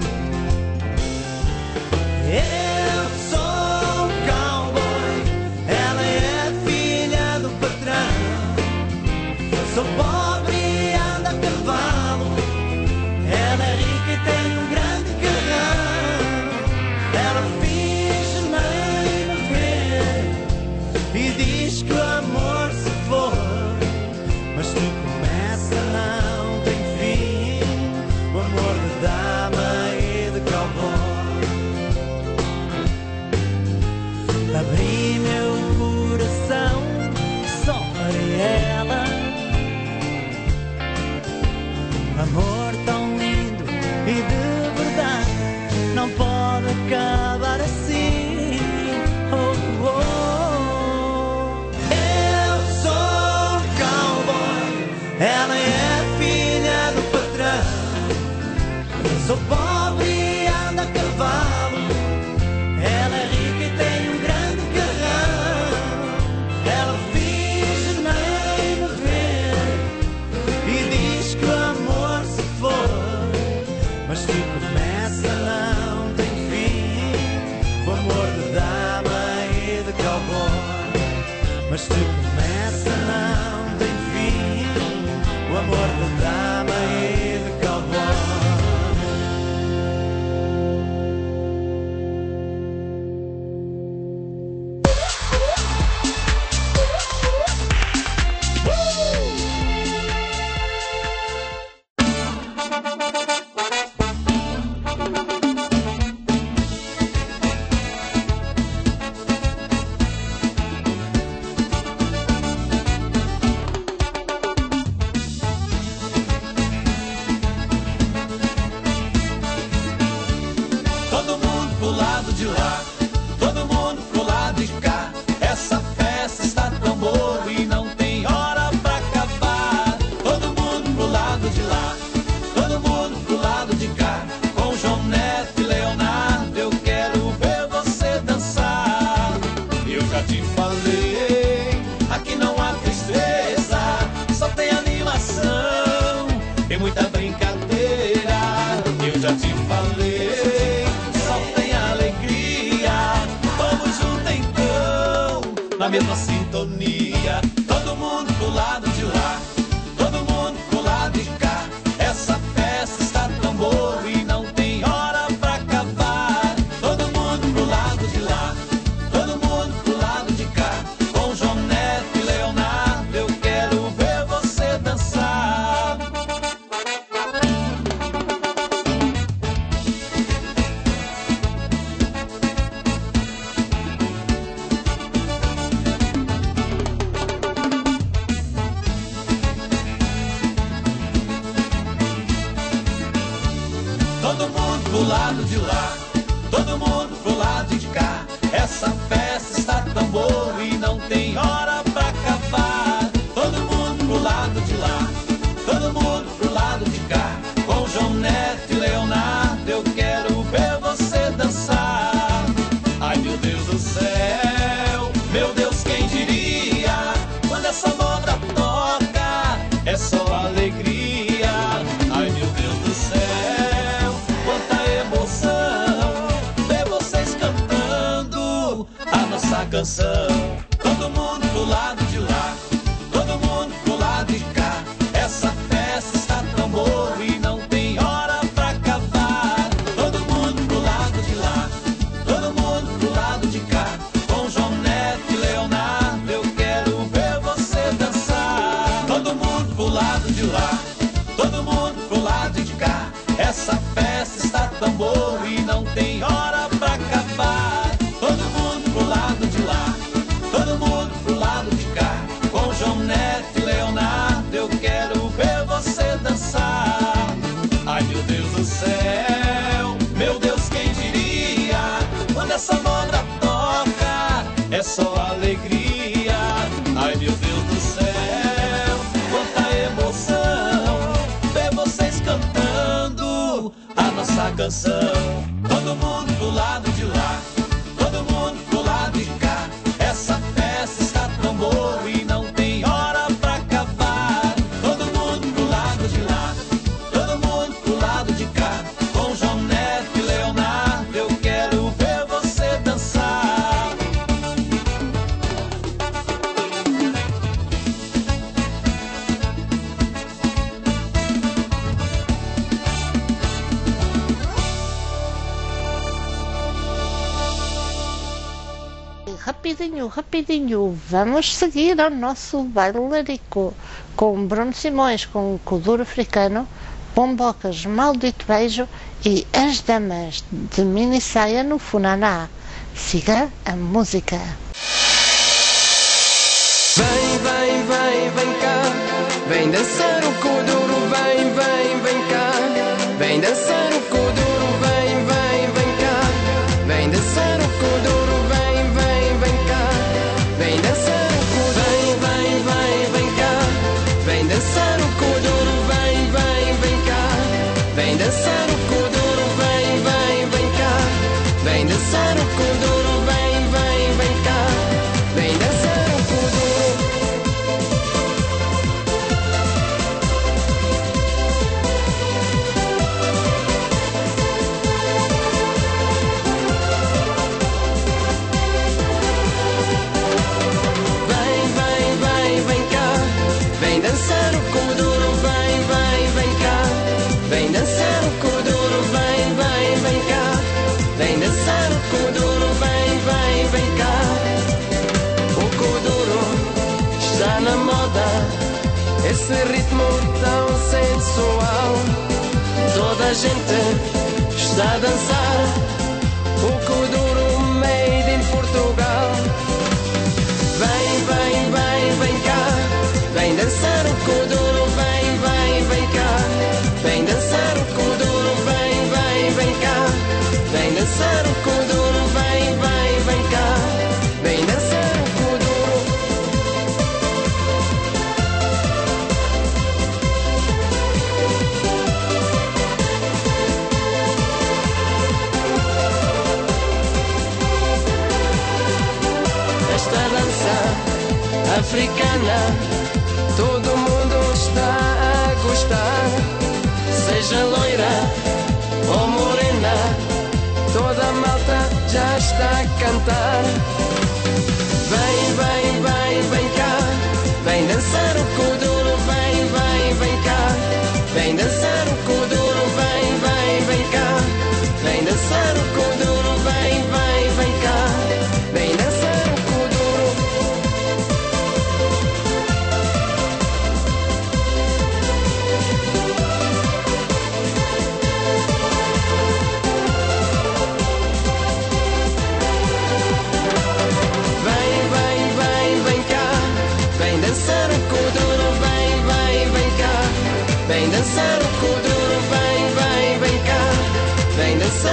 Eu sou cowboy, ela é filha do patrão. Sou pobre e ando a cavalo, ela é rica e tem um grande carrão. Ela finge nem me ver e diz que o amor se foi, mas tudo começa não tem fim. O amor de dama e de cowboy. Abri meu coração só para ela. Amor tão lindo e de verdade não pode acabar assim. Oh, oh. Eu sou cowboy, ela é filha do patrão. Sou pobre e ando a cavalo, ela é rica e tem um grande carrão. Ela finge nem me ver e diz que o amor se foi, mas tudo começa não tem fim. O amor de dama e de cowboy, mas tudo começa não tem fim. O amor de dama e de cowboy. Na mesma sintonia, todo mundo pro lado de lá, todo mundo pro lado de cá. Essa festa está tão boa e não tem hora pra acabar. Todo mundo pro lado de lá, todo mundo pro lado de cá. Com João Neto e Leonardo eu quero ver pro lado de lá, todo mundo pro lado de cá. Essa festa está tão boa e não tem hora pra acabar. Todo mundo pro lado de lá, todo mundo pro lado de cá. Com João Neto e Leonardo eu quero ver você dançar. Ai meu Deus do céu, meu Deus, quem diria? Quando essa moda toca é só alegria. Ai meu Deus do céu, quanta emoção ver vocês cantando a nossa canção. Todo mundo pro lado de lá, todo mundo pro lado de cá. Essa festa está tão boa e não tem hora pra acabar. Todo mundo pro lado de lá, todo mundo pro lado de cá. Com João Neto e Leonardo eu quero ver você dançar. Todo mundo pro lado de lá, todo mundo pro lado de cá. Essa festa está tão boa e não tem hora pra acabar. Todo mundo pro lado de lá, todo mundo pro lado de cá. Com João Neto e Leonardo eu quero ver você dançar. Ai meu Deus do céu, meu Deus, quem diria? Quando essa moda toca é só alegria. Ai meu Deus do céu, quanta emoção ver vocês cantando a nossa canção. Todo mundo pro lado de lá, todo mundo pro lado de cá. Essa festa está tão boa e não tem hora pra acabar. Todo mundo pro lado de lá, todo mundo pro lado de cá. Com João Neto e Leonardo eu quero ver você dançar. Rapidinho, rapidinho, vamos seguir ao nosso bailarico com Bruno Simões, com Kuduro Africano, Bombocas, Maldito Beijo e As Damas de Mini Saia no Funaná. Siga a música. Vem, vem, vem, vem cá, vem dançar o Kuduro, vem, vem, vem cá, vem dançar o Kuduro, vem, vem, vem cá, vem dançar o Kuduro, vem, vem, vem cá, vem dançar o Kuduro, vem, vem, vem cá, vem dançar o Kuduro, vem, vem, vem cá, vem dançar o Kuduro, vem, vem, vem cá, vem dançar o Kuduro, vem, vem, vem cá, vem dançar o Kuduro. Vem dançar o Kuduro, vem, vem, vem cá. Vem dançar o Kuduro, vem, vem, vem cá. Vem dançar o Kuduro, vem, vem, vem cá. O Kuduro está na moda, esse ritmo tão sensual. Toda a gente está a dançar o Kuduro made in Portugal. Vem, vem, vem, vem cá. Vem dançar o Kuduro, vem, vem, vem cá. Vem dançar o Kuduro, vem, vem, vem cá. Vem dançar o Kuduro, vem, vem, vem cá. Vem dançar o Kuduro. Esta dança africana todo mundo está a gostar. Seja loira ou morena, toda a malta já está a cantar. Vem, vem, vem, vem cá. Vem dançar o Kuduro, vem, vem, vem cá. Vem dançar o Kuduro, vem, vem, vem cá. Vem dançar o Kuduro, vem, vem, vem cá. Vem dançar o Kuduro. Vem dançar o Kuduro, vem, vem, vem cá. Vem dançar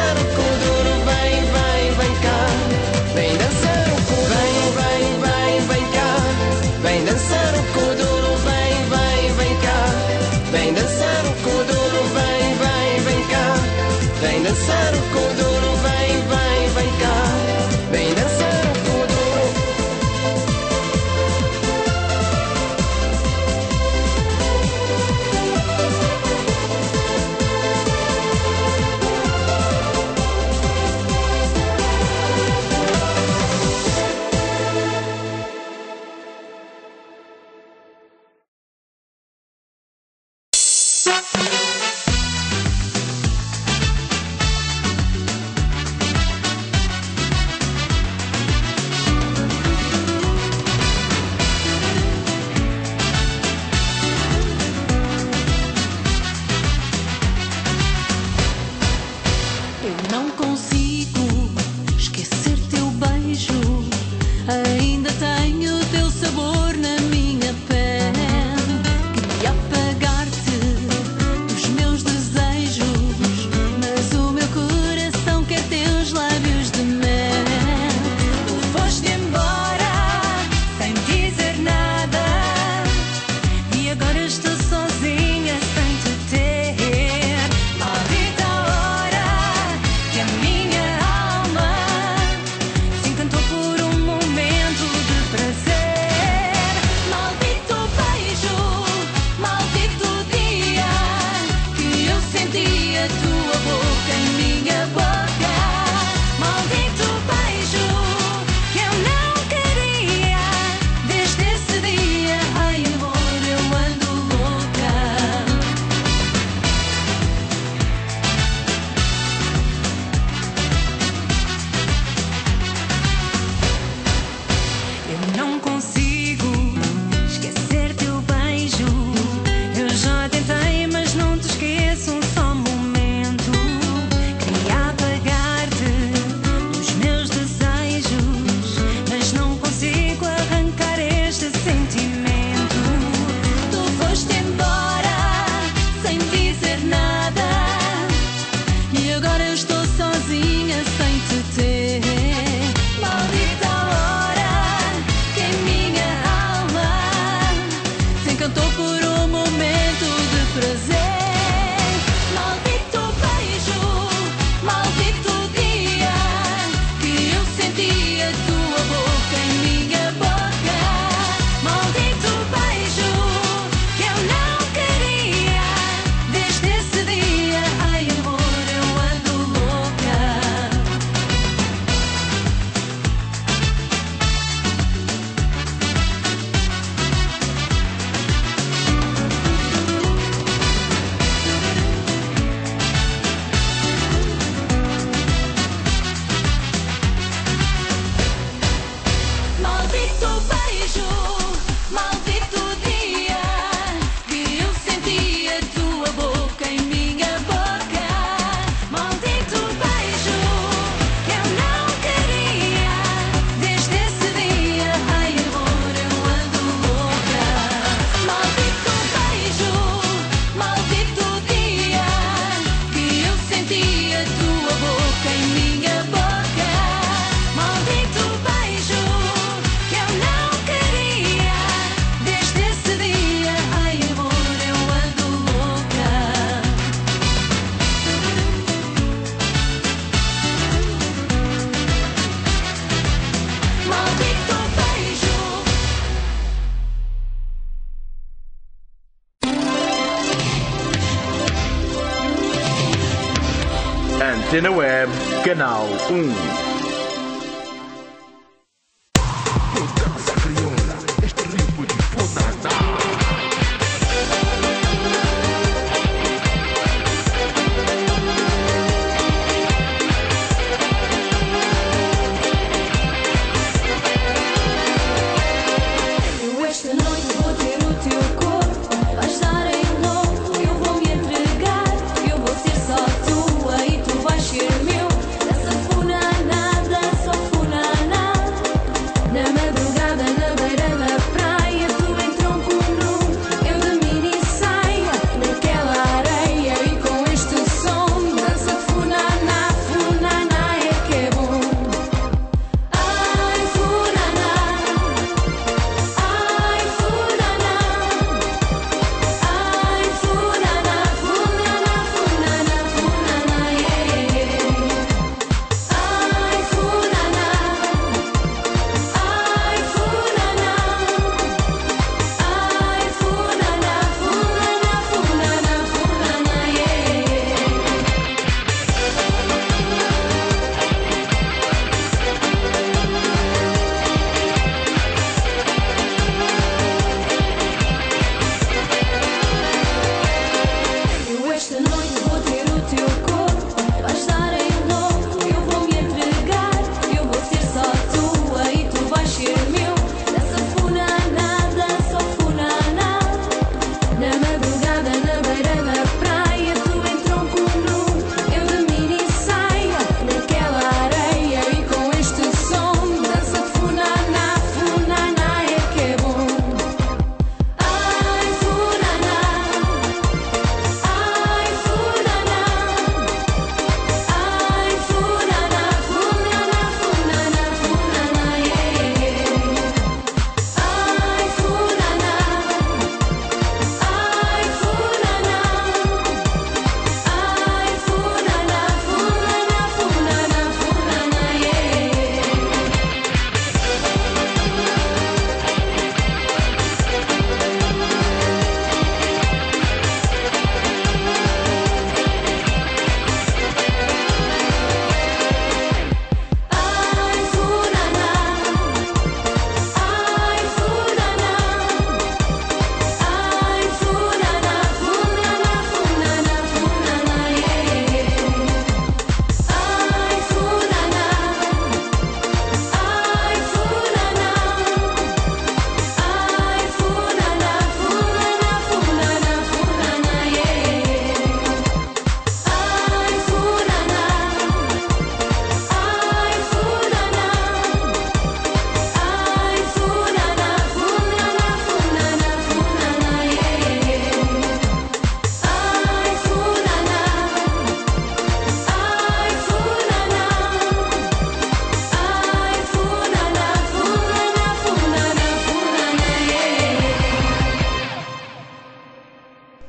Antena Web, Canal um. Na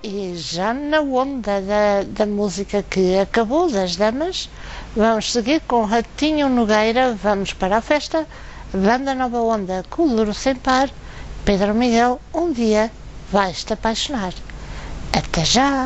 E já na onda da, da música que acabou, das damas, vamos seguir com Ratinho Nogueira, Vamos para a Festa, Banda Nova Onda, Colouro Sem Par, Pedro Miguel, Um Dia Vais-te Apaixonar. Até já!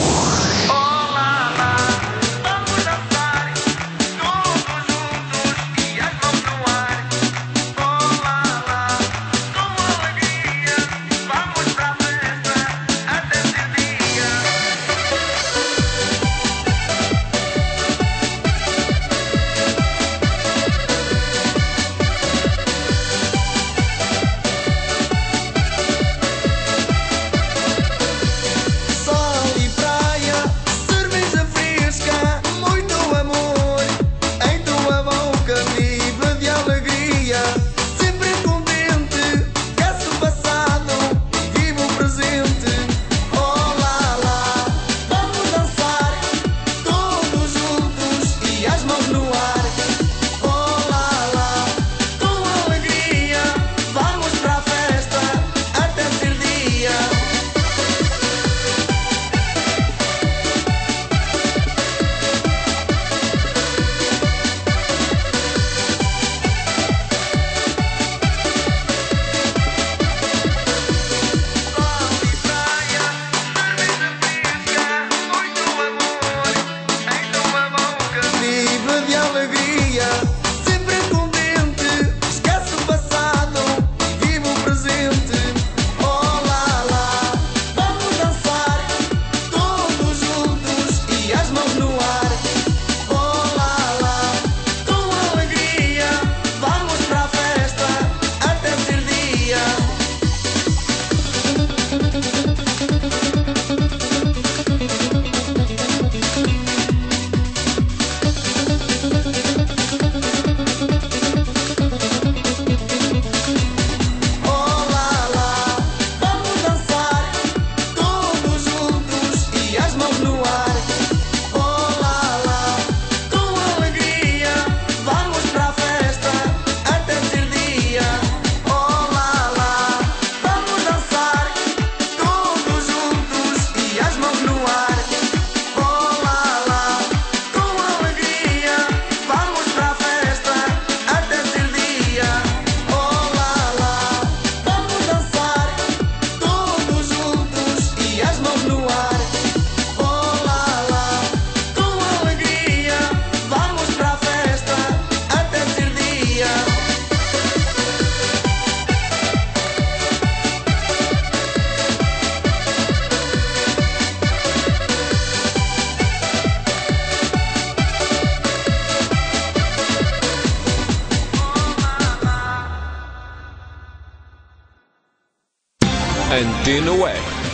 Antena Web.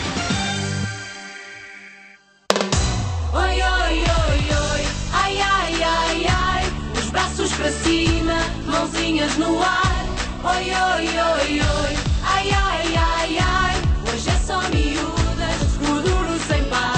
Oi, oi, oi, oi, ai, ai, ai, ai, os braços para cima, mãozinhas no ar. Oi, oi, oi, oi, ai, ai, ai, ai, hoje é só miúdas, o duro sem par.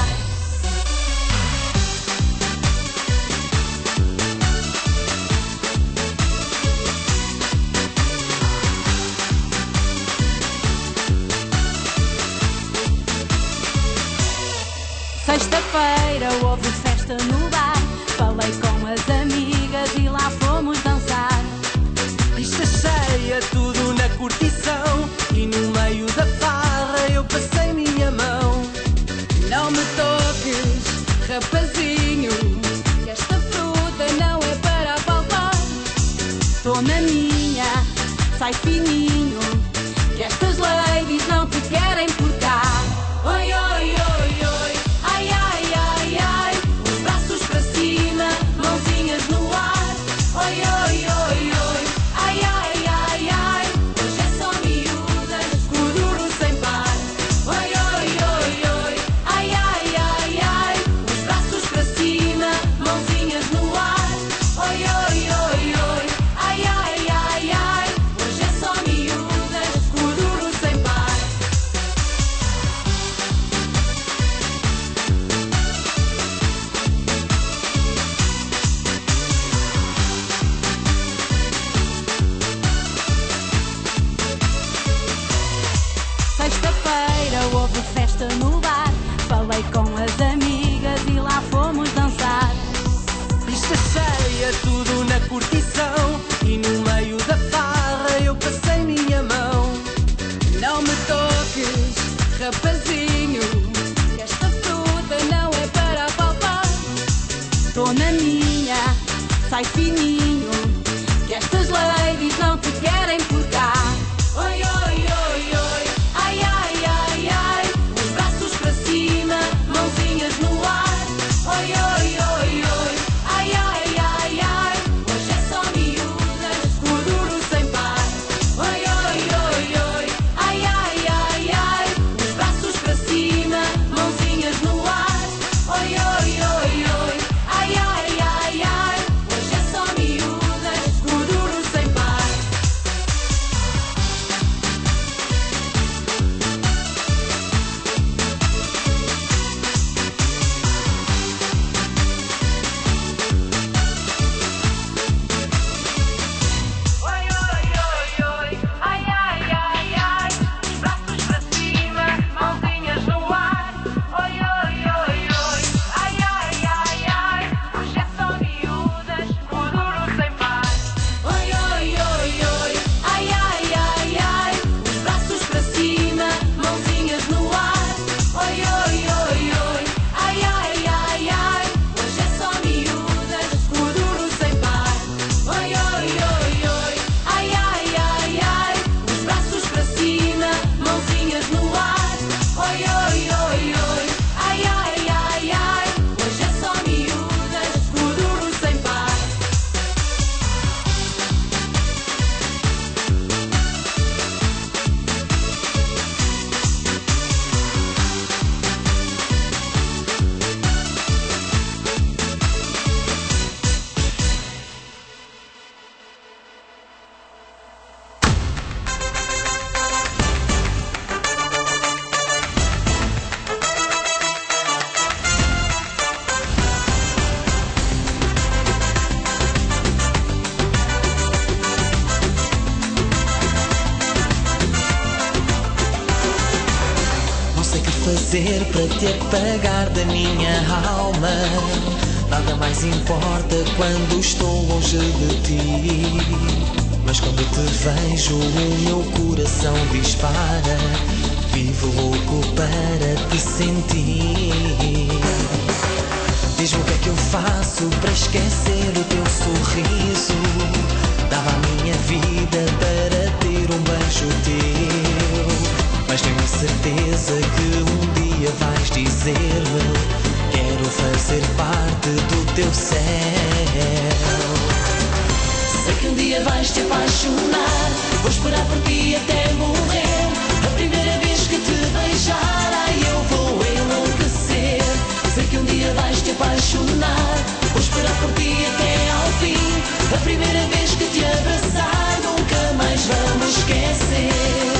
Sexta-feira houve festa no bar. Falei com as amigas e lá fomos dançar. Pista cheia, tudo na curtição. E no meio da farra eu passei minha mão. Não me toques, rapazinho, que esta fruta não é para apalpar. Tô na minha, sai fininho, que estas ladies não te querem por cá. Oi, oi, oi, oi, ai, ai, ai, ai, os braços para cima, mãozinhas no ar. Oi, oi, oi, oi, ai, ai, ai, ai, hoje é só miúdas, o duro sem par. Oi, oi, oi, oi, ai, ai, ai, ai, os braços para cima, mãozinhas no ar. Oi, oi, oi, oi, ai, ai, ai, ai, hoje é só miúdas, o duro sem par. Sexta-feira houve festa no bar. rapazinho, que esta fruta não é para apalpar. Tô na minha, sai fininho, que estas ladies não te querem por cá. Oi, oi, oi, oi, ai, ai, ai, ai, os braços para cima, mãozinhas no ar. Oi, oi, oi, oi, ai, ai, ai, ai, hoje é só miúdas, kuduro sem par. Oi, oi, oi, oi, ai, ai, ai, ai, os braços para cima, mãozinhas no ar. Oi, oi, oi, oi, ai, ai, ai, ai, hoje é só miúdas, kuduro sem par. Oi, oi, oi, oi, ai, ai, ai, ai, os braços para cima, mãozinhas no ar. Oi, oi, oi, oi, ai, ai, ai, ai, hoje é só miúdas, kuduro sem par. Oi, oi, oi, oi, ai, ai, ai, ai, os braços para cima, mãozinhas no ar. Oi, oi, oi, oi, ai, ai, ai, ai, hoje é só miúdas, kuduro sem par. Oi, oi, oi, oi, ai, ai, ai, ai, os braços para cima, mãozinhas no ar. Oi, oi, oi, oi, ai, ai, ai, ai, hoje é só miúdas, kuduro sem par. Não sei o que fazer para te apagar da minha alma. Nada mais importa quando estou longe de ti. Mas quando te vejo o meu coração dispara. Vivo louco para te sentir. Diz-me o que é que eu faço para esquecer o teu sorriso. Dava a minha vida para ter um beijo teu. Mas tenho certeza que um dia vais dizer-me: quero fazer parte do teu céu. Sei que um dia vais te apaixonar. Vou esperar por ti até morrer. A primeira vez que te beijar, ai, eu vou enlouquecer. Sei que um dia vais te apaixonar. Vou esperar por ti até ao fim. A primeira vez que te abraçar, nunca mais vamos esquecer.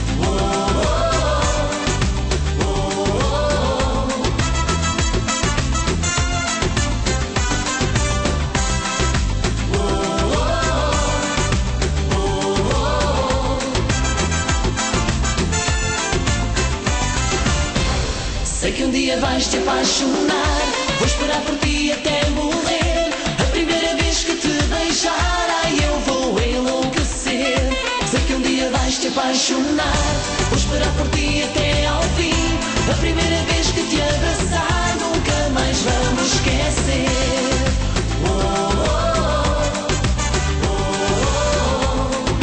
Sei que um dia vais te apaixonar. Vou esperar por ti até morrer. A primeira vez que te beijar, ai, eu vou enlouquecer. Sei que um dia vais te apaixonar. Vou esperar por ti até ao fim. A primeira vez que te abraçar, nunca mais vamos esquecer. Oh, oh, oh, oh, oh.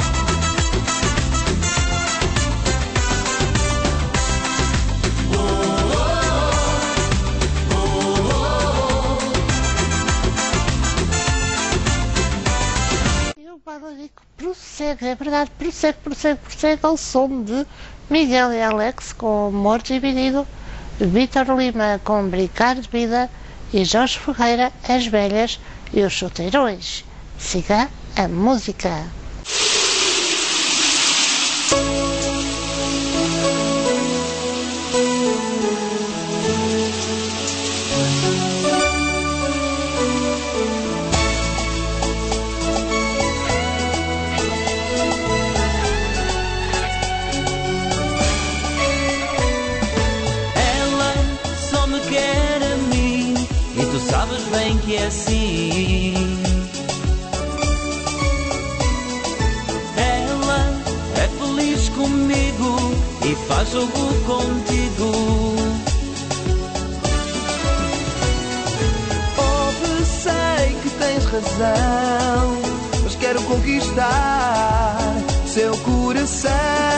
Prossegue, é verdade, prossegue, prossegue, prossegue ao som de Miguel e Alex com Amor Dividido, Vítor Lima com Brincar de Vida e Jorge Ferreira, As Velhas e os Solteirões. Siga a música. Sabes bem que é assim. Ela é feliz comigo e faz jogo contigo. razão, mas quero conquistar seu coração.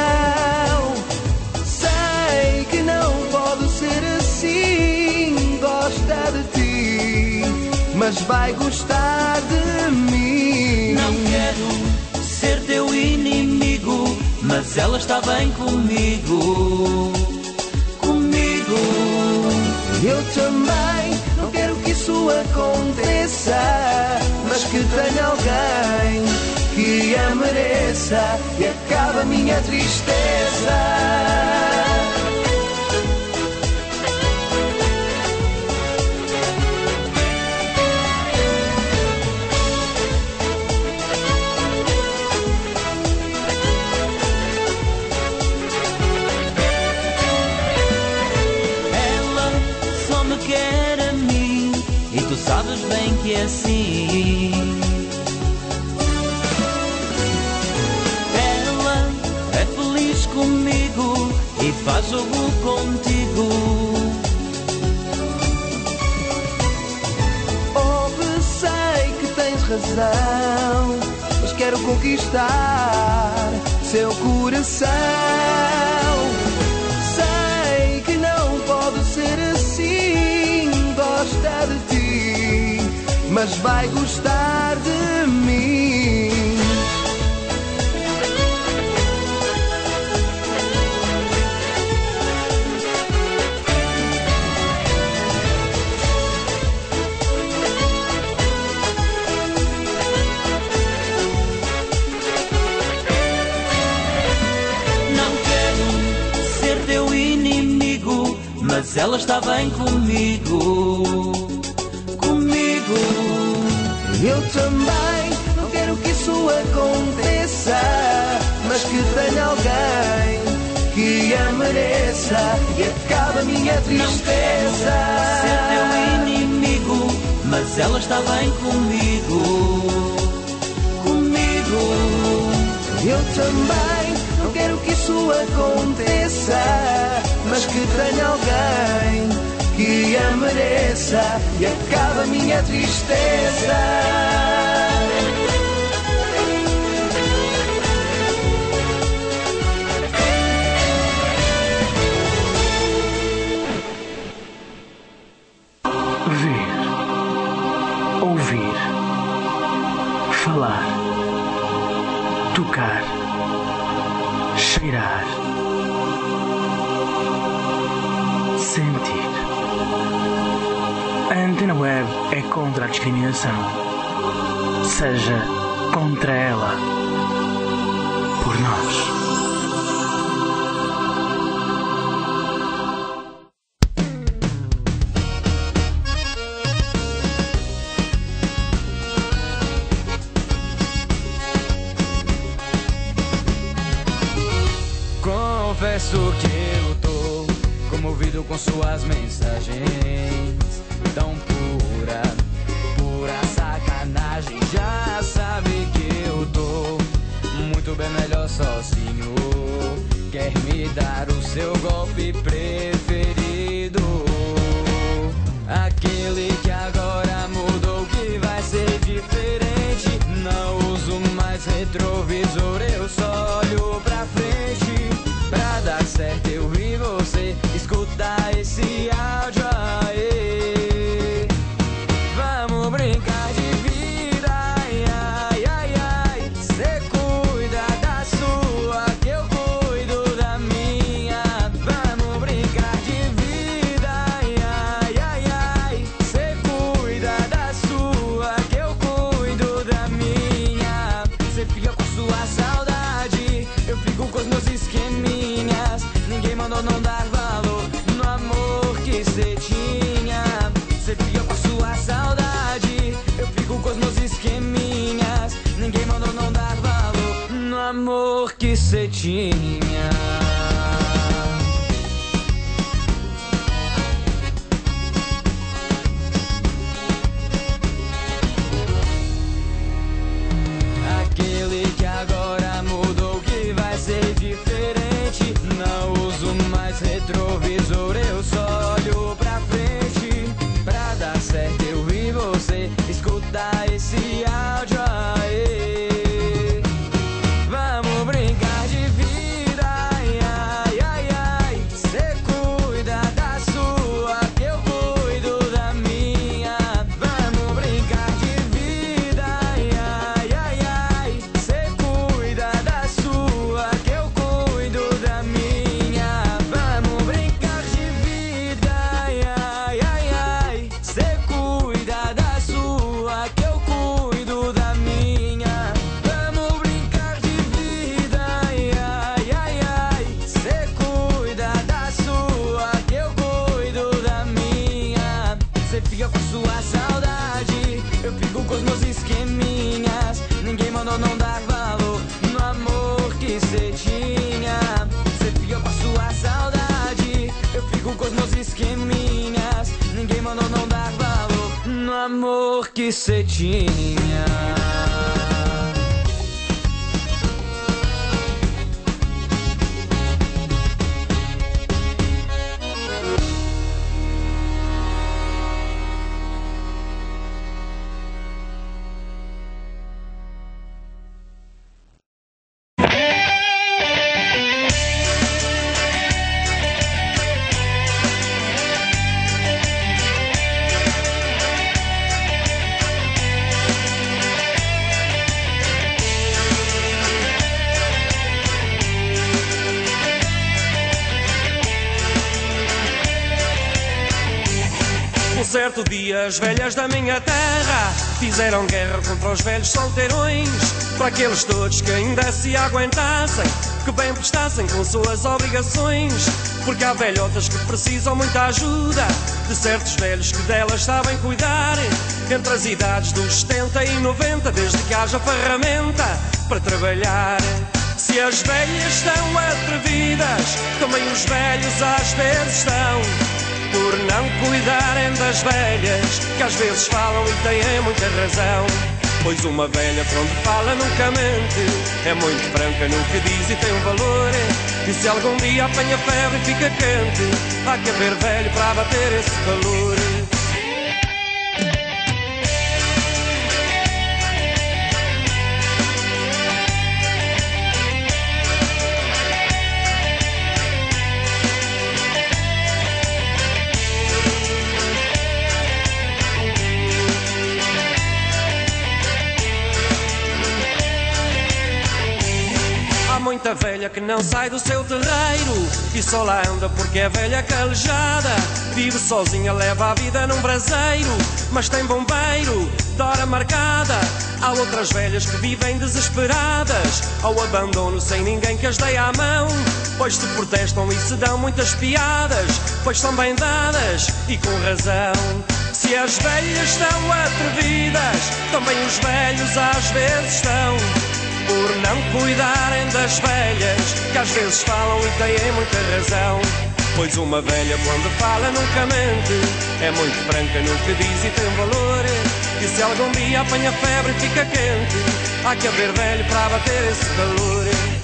Sei que não pode ser assim, gosta de ti, mas vai gostar de mim. Não quero ser teu inimigo, mas ela está bem comigo. Comigo. Eu também não quero que isso aconteça, mas que tenha alguém que a mereça e acabe a minha tristeza. Tu sabes bem que é assim. Ela é feliz comigo e faz jogo contigo. Ouve, sei que tens razão, mas quero conquistar seu coração. Sei que não pode ser assim, gosta de ti, mas vai gostar de mim. Não quero ser teu inimigo, mas ela está bem comigo. Eu também não quero que isso aconteça, mas que tenha alguém que a mereça e acabe a minha tristeza. Não quero ser teu inimigo, mas ela está bem comigo. Comigo. Eu também não quero que isso aconteça, mas que tenha alguém que a mereça e acabe a minha tristeza. Ver, ouvir, falar, tocar, cheirar, sentir. A Antena Web é contra a discriminação. Seja contra ela. Por nós. Confesso que eu tô comovido com suas mensagens. Tão pura, pura sacanagem. Já sabe que eu tô muito bem melhor sozinho. Quer me dar o seu golpe preferido, aquele que agora mudou, que vai ser diferente. Não uso mais retrovisor, eu só olho pra frente. Pra dar certo eu vi você escutar esse áudio aí. Vamos brincar de vida, ai, ai, ai, ai. Cê cuida da sua, que eu cuido da minha. Vamos brincar de vida, ai, ai, ai, ai. Cê cuida da sua, que eu cuido da minha. Cê fica com sua saudade, eu fico com os meus esqueminhas. Ninguém mandou não dar valor no amor que cê tinha. Cê fica com sua saudade, eu fico com os meus esqueminhas. Ninguém mandou não dar valor no amor que cê tinha. Aquele que agora mudou, que vai ser diferente. Não uso mais retrovisor, eu só olho pra frente. Pra dar certo eu vi você escutar esse com os meus esqueminhas. Ninguém mandou não dar valor no amor que cê tinha. Certo dia as velhas da minha terra fizeram guerra contra os velhos solteirões, para aqueles todos que ainda se aguentassem, que bem prestassem com suas obrigações, porque há velhotas que precisam muita ajuda de certos velhos que delas sabem cuidar, entre as idades dos setenta e noventa, desde que haja ferramenta para trabalhar. Se as velhas estão atrevidas, também os velhos às vezes estão, por não cuidarem das velhas, que às vezes falam e têm muita razão. Pois uma velha por onde fala nunca mente, é muito franca no que diz e tem um valor. E se algum dia apanha febre e fica quente, há que haver velho para abater esse calor. Muita velha que não sai do seu terreiro e só lá anda porque é velha calejada. Vive sozinha, leva a vida num braseiro, mas tem bombeiro de hora marcada. Há outras velhas que vivem desesperadas ao abandono sem ninguém que as dê à mão, pois se protestam e se dão muitas piadas, pois são bem dadas e com razão. Se as velhas estão atrevidas, também os velhos às vezes estão, por não cuidarem das velhas, que às vezes falam e têm muita razão. Pois uma velha quando fala nunca mente, é muito franca no que diz e tem valor. E se algum dia apanha febre e fica quente, há que haver velho para abater esse calor.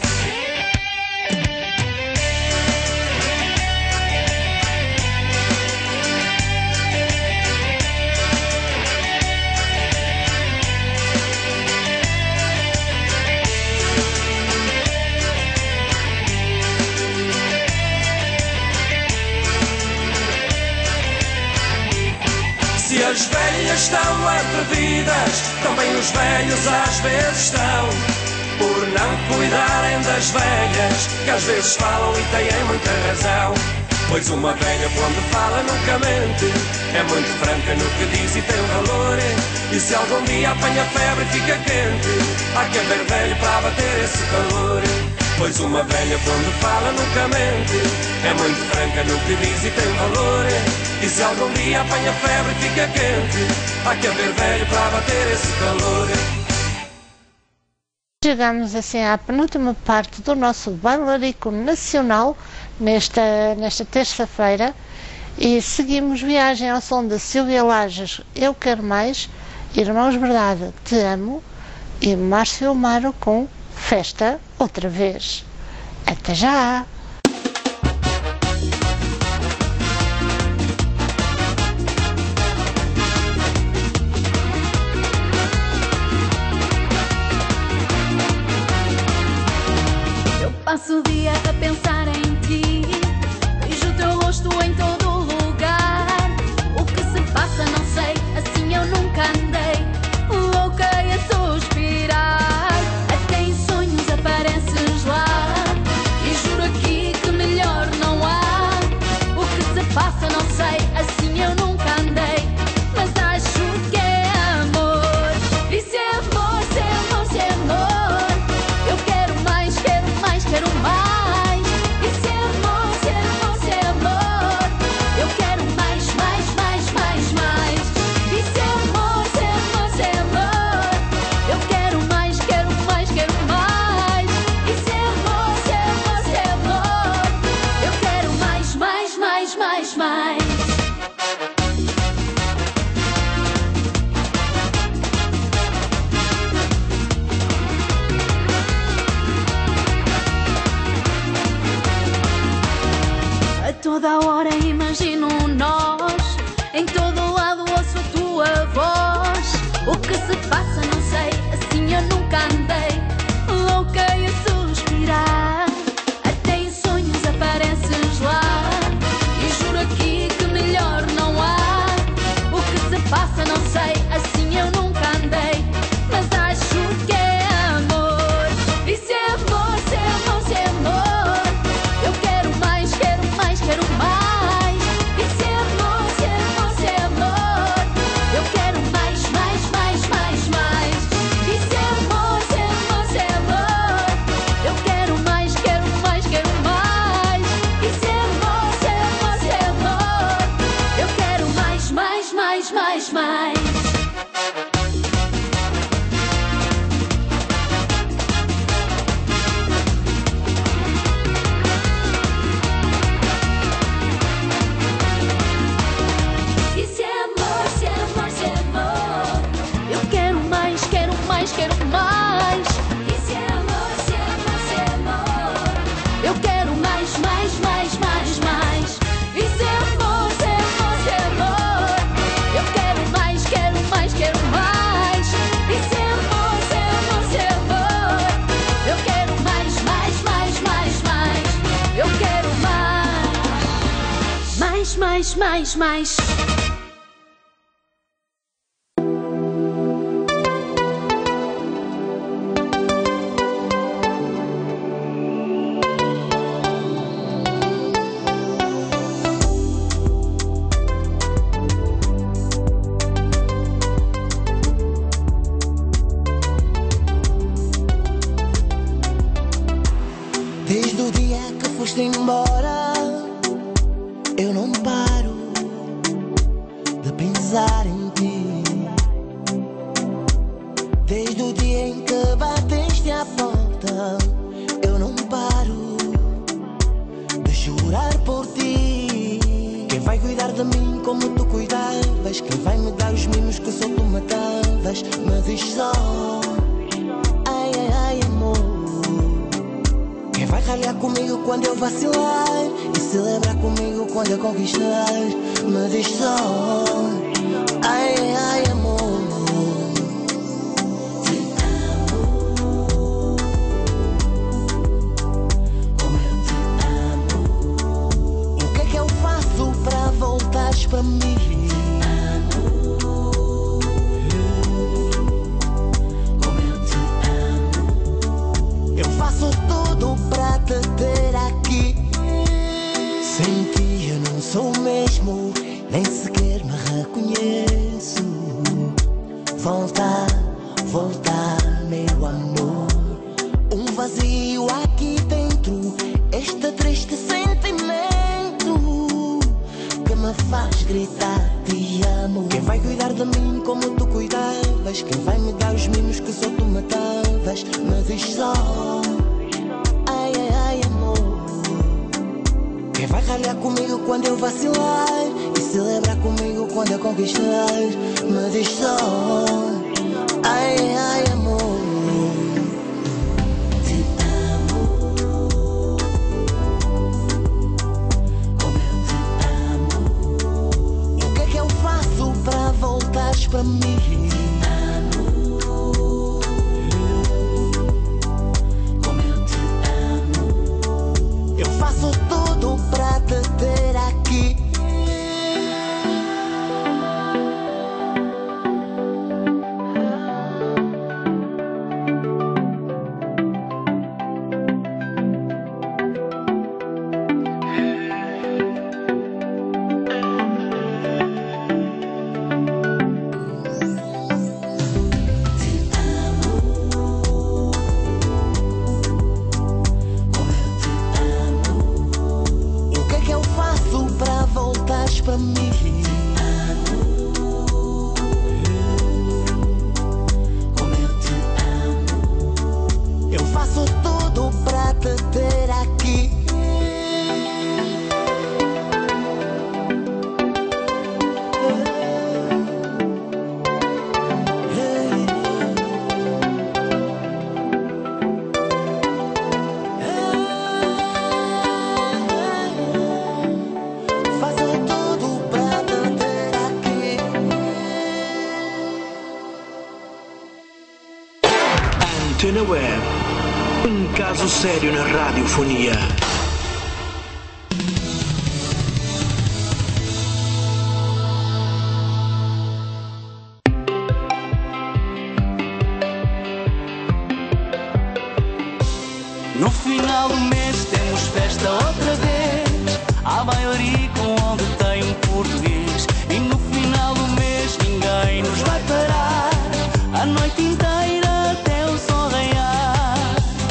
Se as velhas estão atrevidas, também os velhos às vezes estão, por não cuidarem das velhas, que às vezes falam e têm muita razão. Pois uma velha quando fala nunca mente, é muito franca no que diz e tem valor. E se algum dia apanha febre e fica quente, há que haver velho para abater esse calor. Pois uma velha quando fala nunca mente, é muito franca no que diz e tem valor. E se algum dia apanha febre e fica quente, há que haver velho para abater esse calor. Chegamos assim à penúltima parte do nosso bailarico nacional nesta, nesta terça-feira e seguimos viagem ao som de Silvia Lages, Eu Quero Mais, Irmãos Verdade, Te Amo e Márcio Amaro com Festa Outra Vez. Até já! Passo o dia a pensar em ti, vejo o teu rosto em todo lugar. O que se passa não sei, assim eu nunca andei, louca a suspirar. Até em sonhos apareces lá, e juro que mais, mais, mais. A toda hora imagino nós, em todo lado ouço a tua voz. O que se passa não sei, assim eu nunca andei, louca e a suspirar. Até em sonhos apareces lá, e juro aqui que melhor não há. O que se passa não sei, assim eu nunca andei, mas acho que é amor. E se é amor, se é amor, se é amor, eu quero mais, quero mais, quero mais. E se é amor, se é amor, se é amor, eu quero mais, mais, mais, mais, mais. E se é amor, se é amor, se é amor, eu quero mais, quero mais, quero mais. E se é amor, se é amor, se é amor, eu quero mais, mais, mais, mais, mais. E se é amor, se é amor, se é amor, eu quero mais, quero mais, quero mais. E se é amor, se é amor, se é amor, eu quero mais, mais, mais, mais, mais. E se é amor, se é amor, se é amor, eu quero mais, quero mais, quero mais. E se é amor, se é amor, se é amor, eu quero mais, mais, mais, mais, mais. Eu quero mais, mais, mais, mais, mais. Desde o dia que foste embora, eu não paro de pensar em ti. Desde o dia em que bateste à porta, eu não paro de chorar por ti. Quem vai cuidar de mim como tu cuidavas? Quem vai me dar os mimos que só tu matavas? Me diz só, ai, ai, ai, amor. Quem vai ralhar comigo quando eu vacilar e celebrar comigo quando eu conquistar? Me diz só, ai, ai, amor. Te amo, como eu te amo. O que é que eu faço pra voltares pra mim? Te amo, como eu te amo. Eu faço tudo pra te ter aqui. Sem ti eu não sou o mesmo, nem sequer me reconheço. Volta, volta, meu amor. Um vazio aqui dentro, este triste sentimento que me faz gritar te amo. Quem vai cuidar de mim como tu cuidavas? Quem vai me dar os mimos que só tu matavas? Me diz só, ai, ai, ai, amor. Quem vai ralhar comigo quando eu vacilar e celebrar comigo quando eu conquistar? Me diz só, ai, ai, amor. Te amo, como eu te amo. O que é que eu faço pra voltares pra mim? Faço tudo pra te ter aqui. Antena Web, um caso sério na radiofonia. No final do mês temos festa outra vez, à Baiorico onde tem um português. E no final do mês ninguém nos vai parar, a noite inteira até o sol raiar.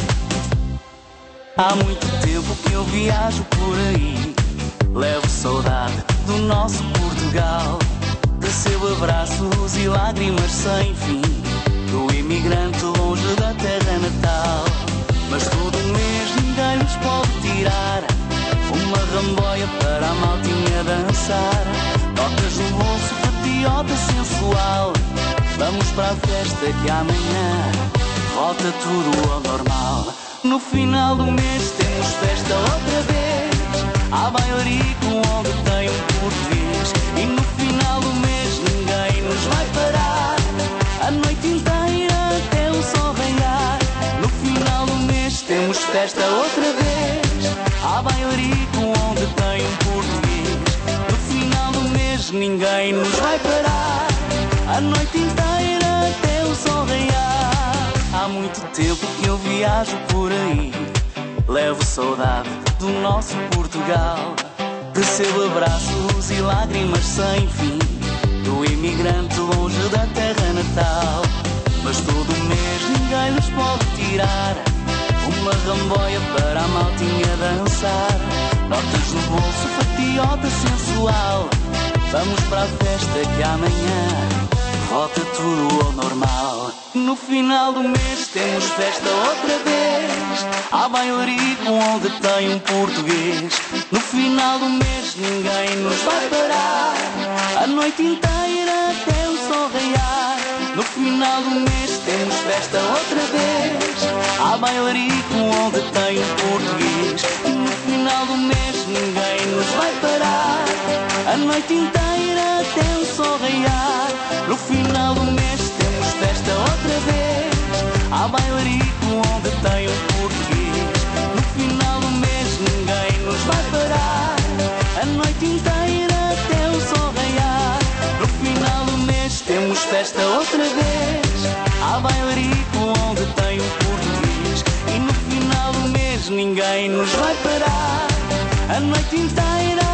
Há muito tempo que eu viajo por aí, levo saudade do nosso Portugal. Recebo abraços e lágrimas sem fim, do imigrante longe da terra natal. Mas todo mês ninguém nos pode tirar uma ramboia para a maltinha dançar. Notas no bolso, fatiota sensual, vamos para a festa que amanhã volta tudo ao normal. No final do mês temos festa outra vez, à Baiorico onde tem um português. E no final do mês ninguém nos vai parar, a noite inteira até o sol raiar. No final do mês temos festa outra vez, à Baiorico onde tem um português. No final do mês ninguém nos vai parar, a noite inteira até o sol raiar. Há muito tempo que eu viajo por aí, levo saudade do nosso Portugal. Recebo abraços e lágrimas sem fim, do imigrante longe da terra natal. Mas todo mês ninguém nos pode tirar uma ramboia para a maltinha dançar. Notas no bolso, fatiota sensual, vamos para a festa que amanhã volta tudo ao normal. No final do mês temos festa outra vez, à Baiorico onde tem um português. No final do mês ninguém nos vai parar, a noite inteira até o sol raiar. No final do mês temos festa outra vez, à Baiorico onde tem um português. No final do mês ninguém nos vai parar, a noite inteira até o sol raiar. No final do mês temos festa outra vez, à Baiorico onde tem um português. No final do mês ninguém nos vai parar, a noite inteira até o sol raiar. No final do mês temos festa outra vez, à Baiorico onde tem um português. E no final do mês ninguém nos vai parar, a noite inteira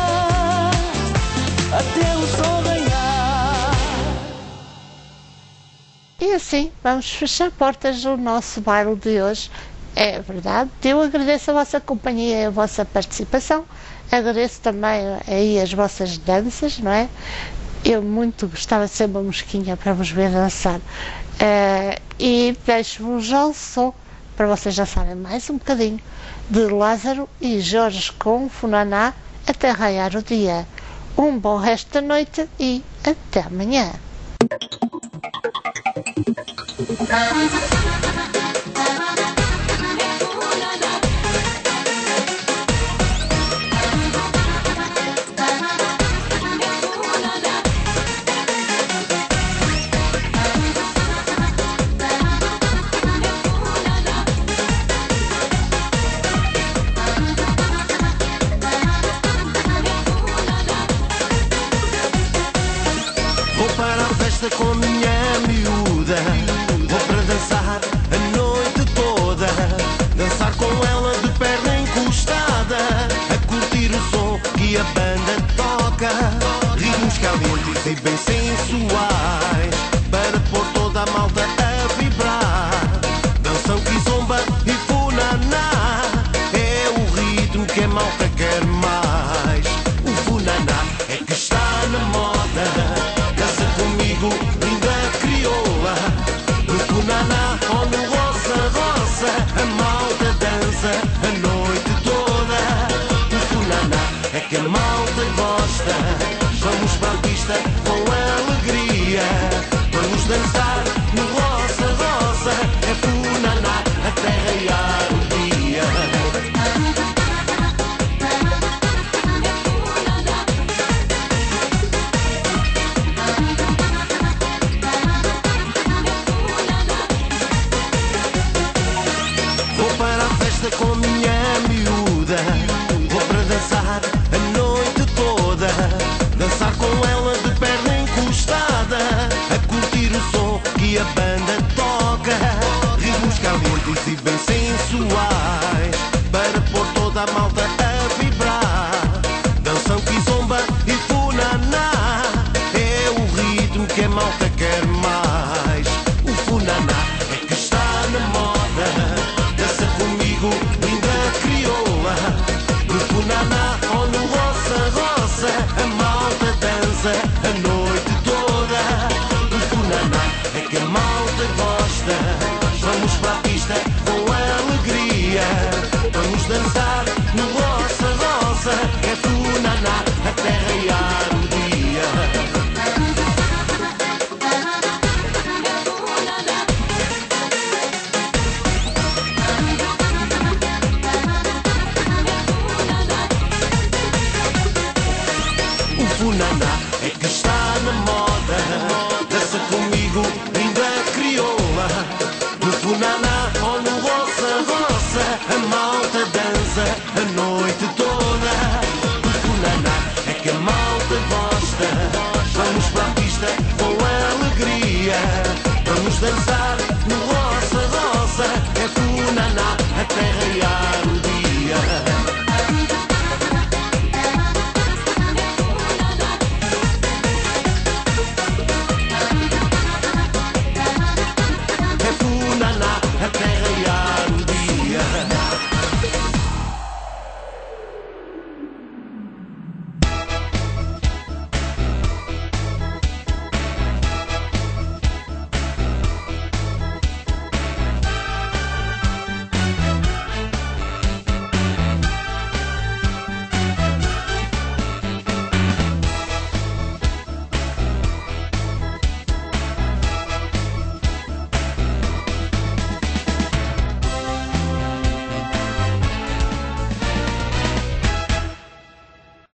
até o sol raiar. E assim vamos fechar portas do nosso baile de hoje. É verdade, eu agradeço a vossa companhia e a vossa participação, agradeço também aí as vossas danças, não é? Eu muito gostava de ser uma mosquinha para vos ver dançar. Uh, e deixo-vos já o som para vocês dançarem mais um bocadinho de Lázaro e Jorge com Funaná até raiar o dia. Um bom resto da noite e até amanhã. Com minha miúda, vou para dançar a noite toda, dançar com ela de perna encostada, a curtir o som que a banda toca, ritmos calientes e bem sensuais, para pôr toda a malta a vibrar. Dançam kizomba e funaná, é o ritmo que a malta quer mais. O funaná é que está na moda, linda crioula, no funaná ou no roça-roça, a malta dança a noite toda. O funaná é que a malta gosta, vamos para a pista com alegria, vamos dançar no roça-roça, é funaná até raiar o dia. com ela de perna encostada, a curtir o som que a banda toca. Ritmos calientes e bem sensuais, para pôr toda a malta a vibrar. Dançam kizomba e funaná, é o ritmo que a malta quer mais. O funaná é que está na moda, dança comigo, linda crioula. No funaná ou no roça-roça, a malta dança a noite toda. No funaná é que a malta gosta, vamos para a pista com alegria. Vamos dançar no roça-roça, é funaná até raiar o dia. O funaná é que está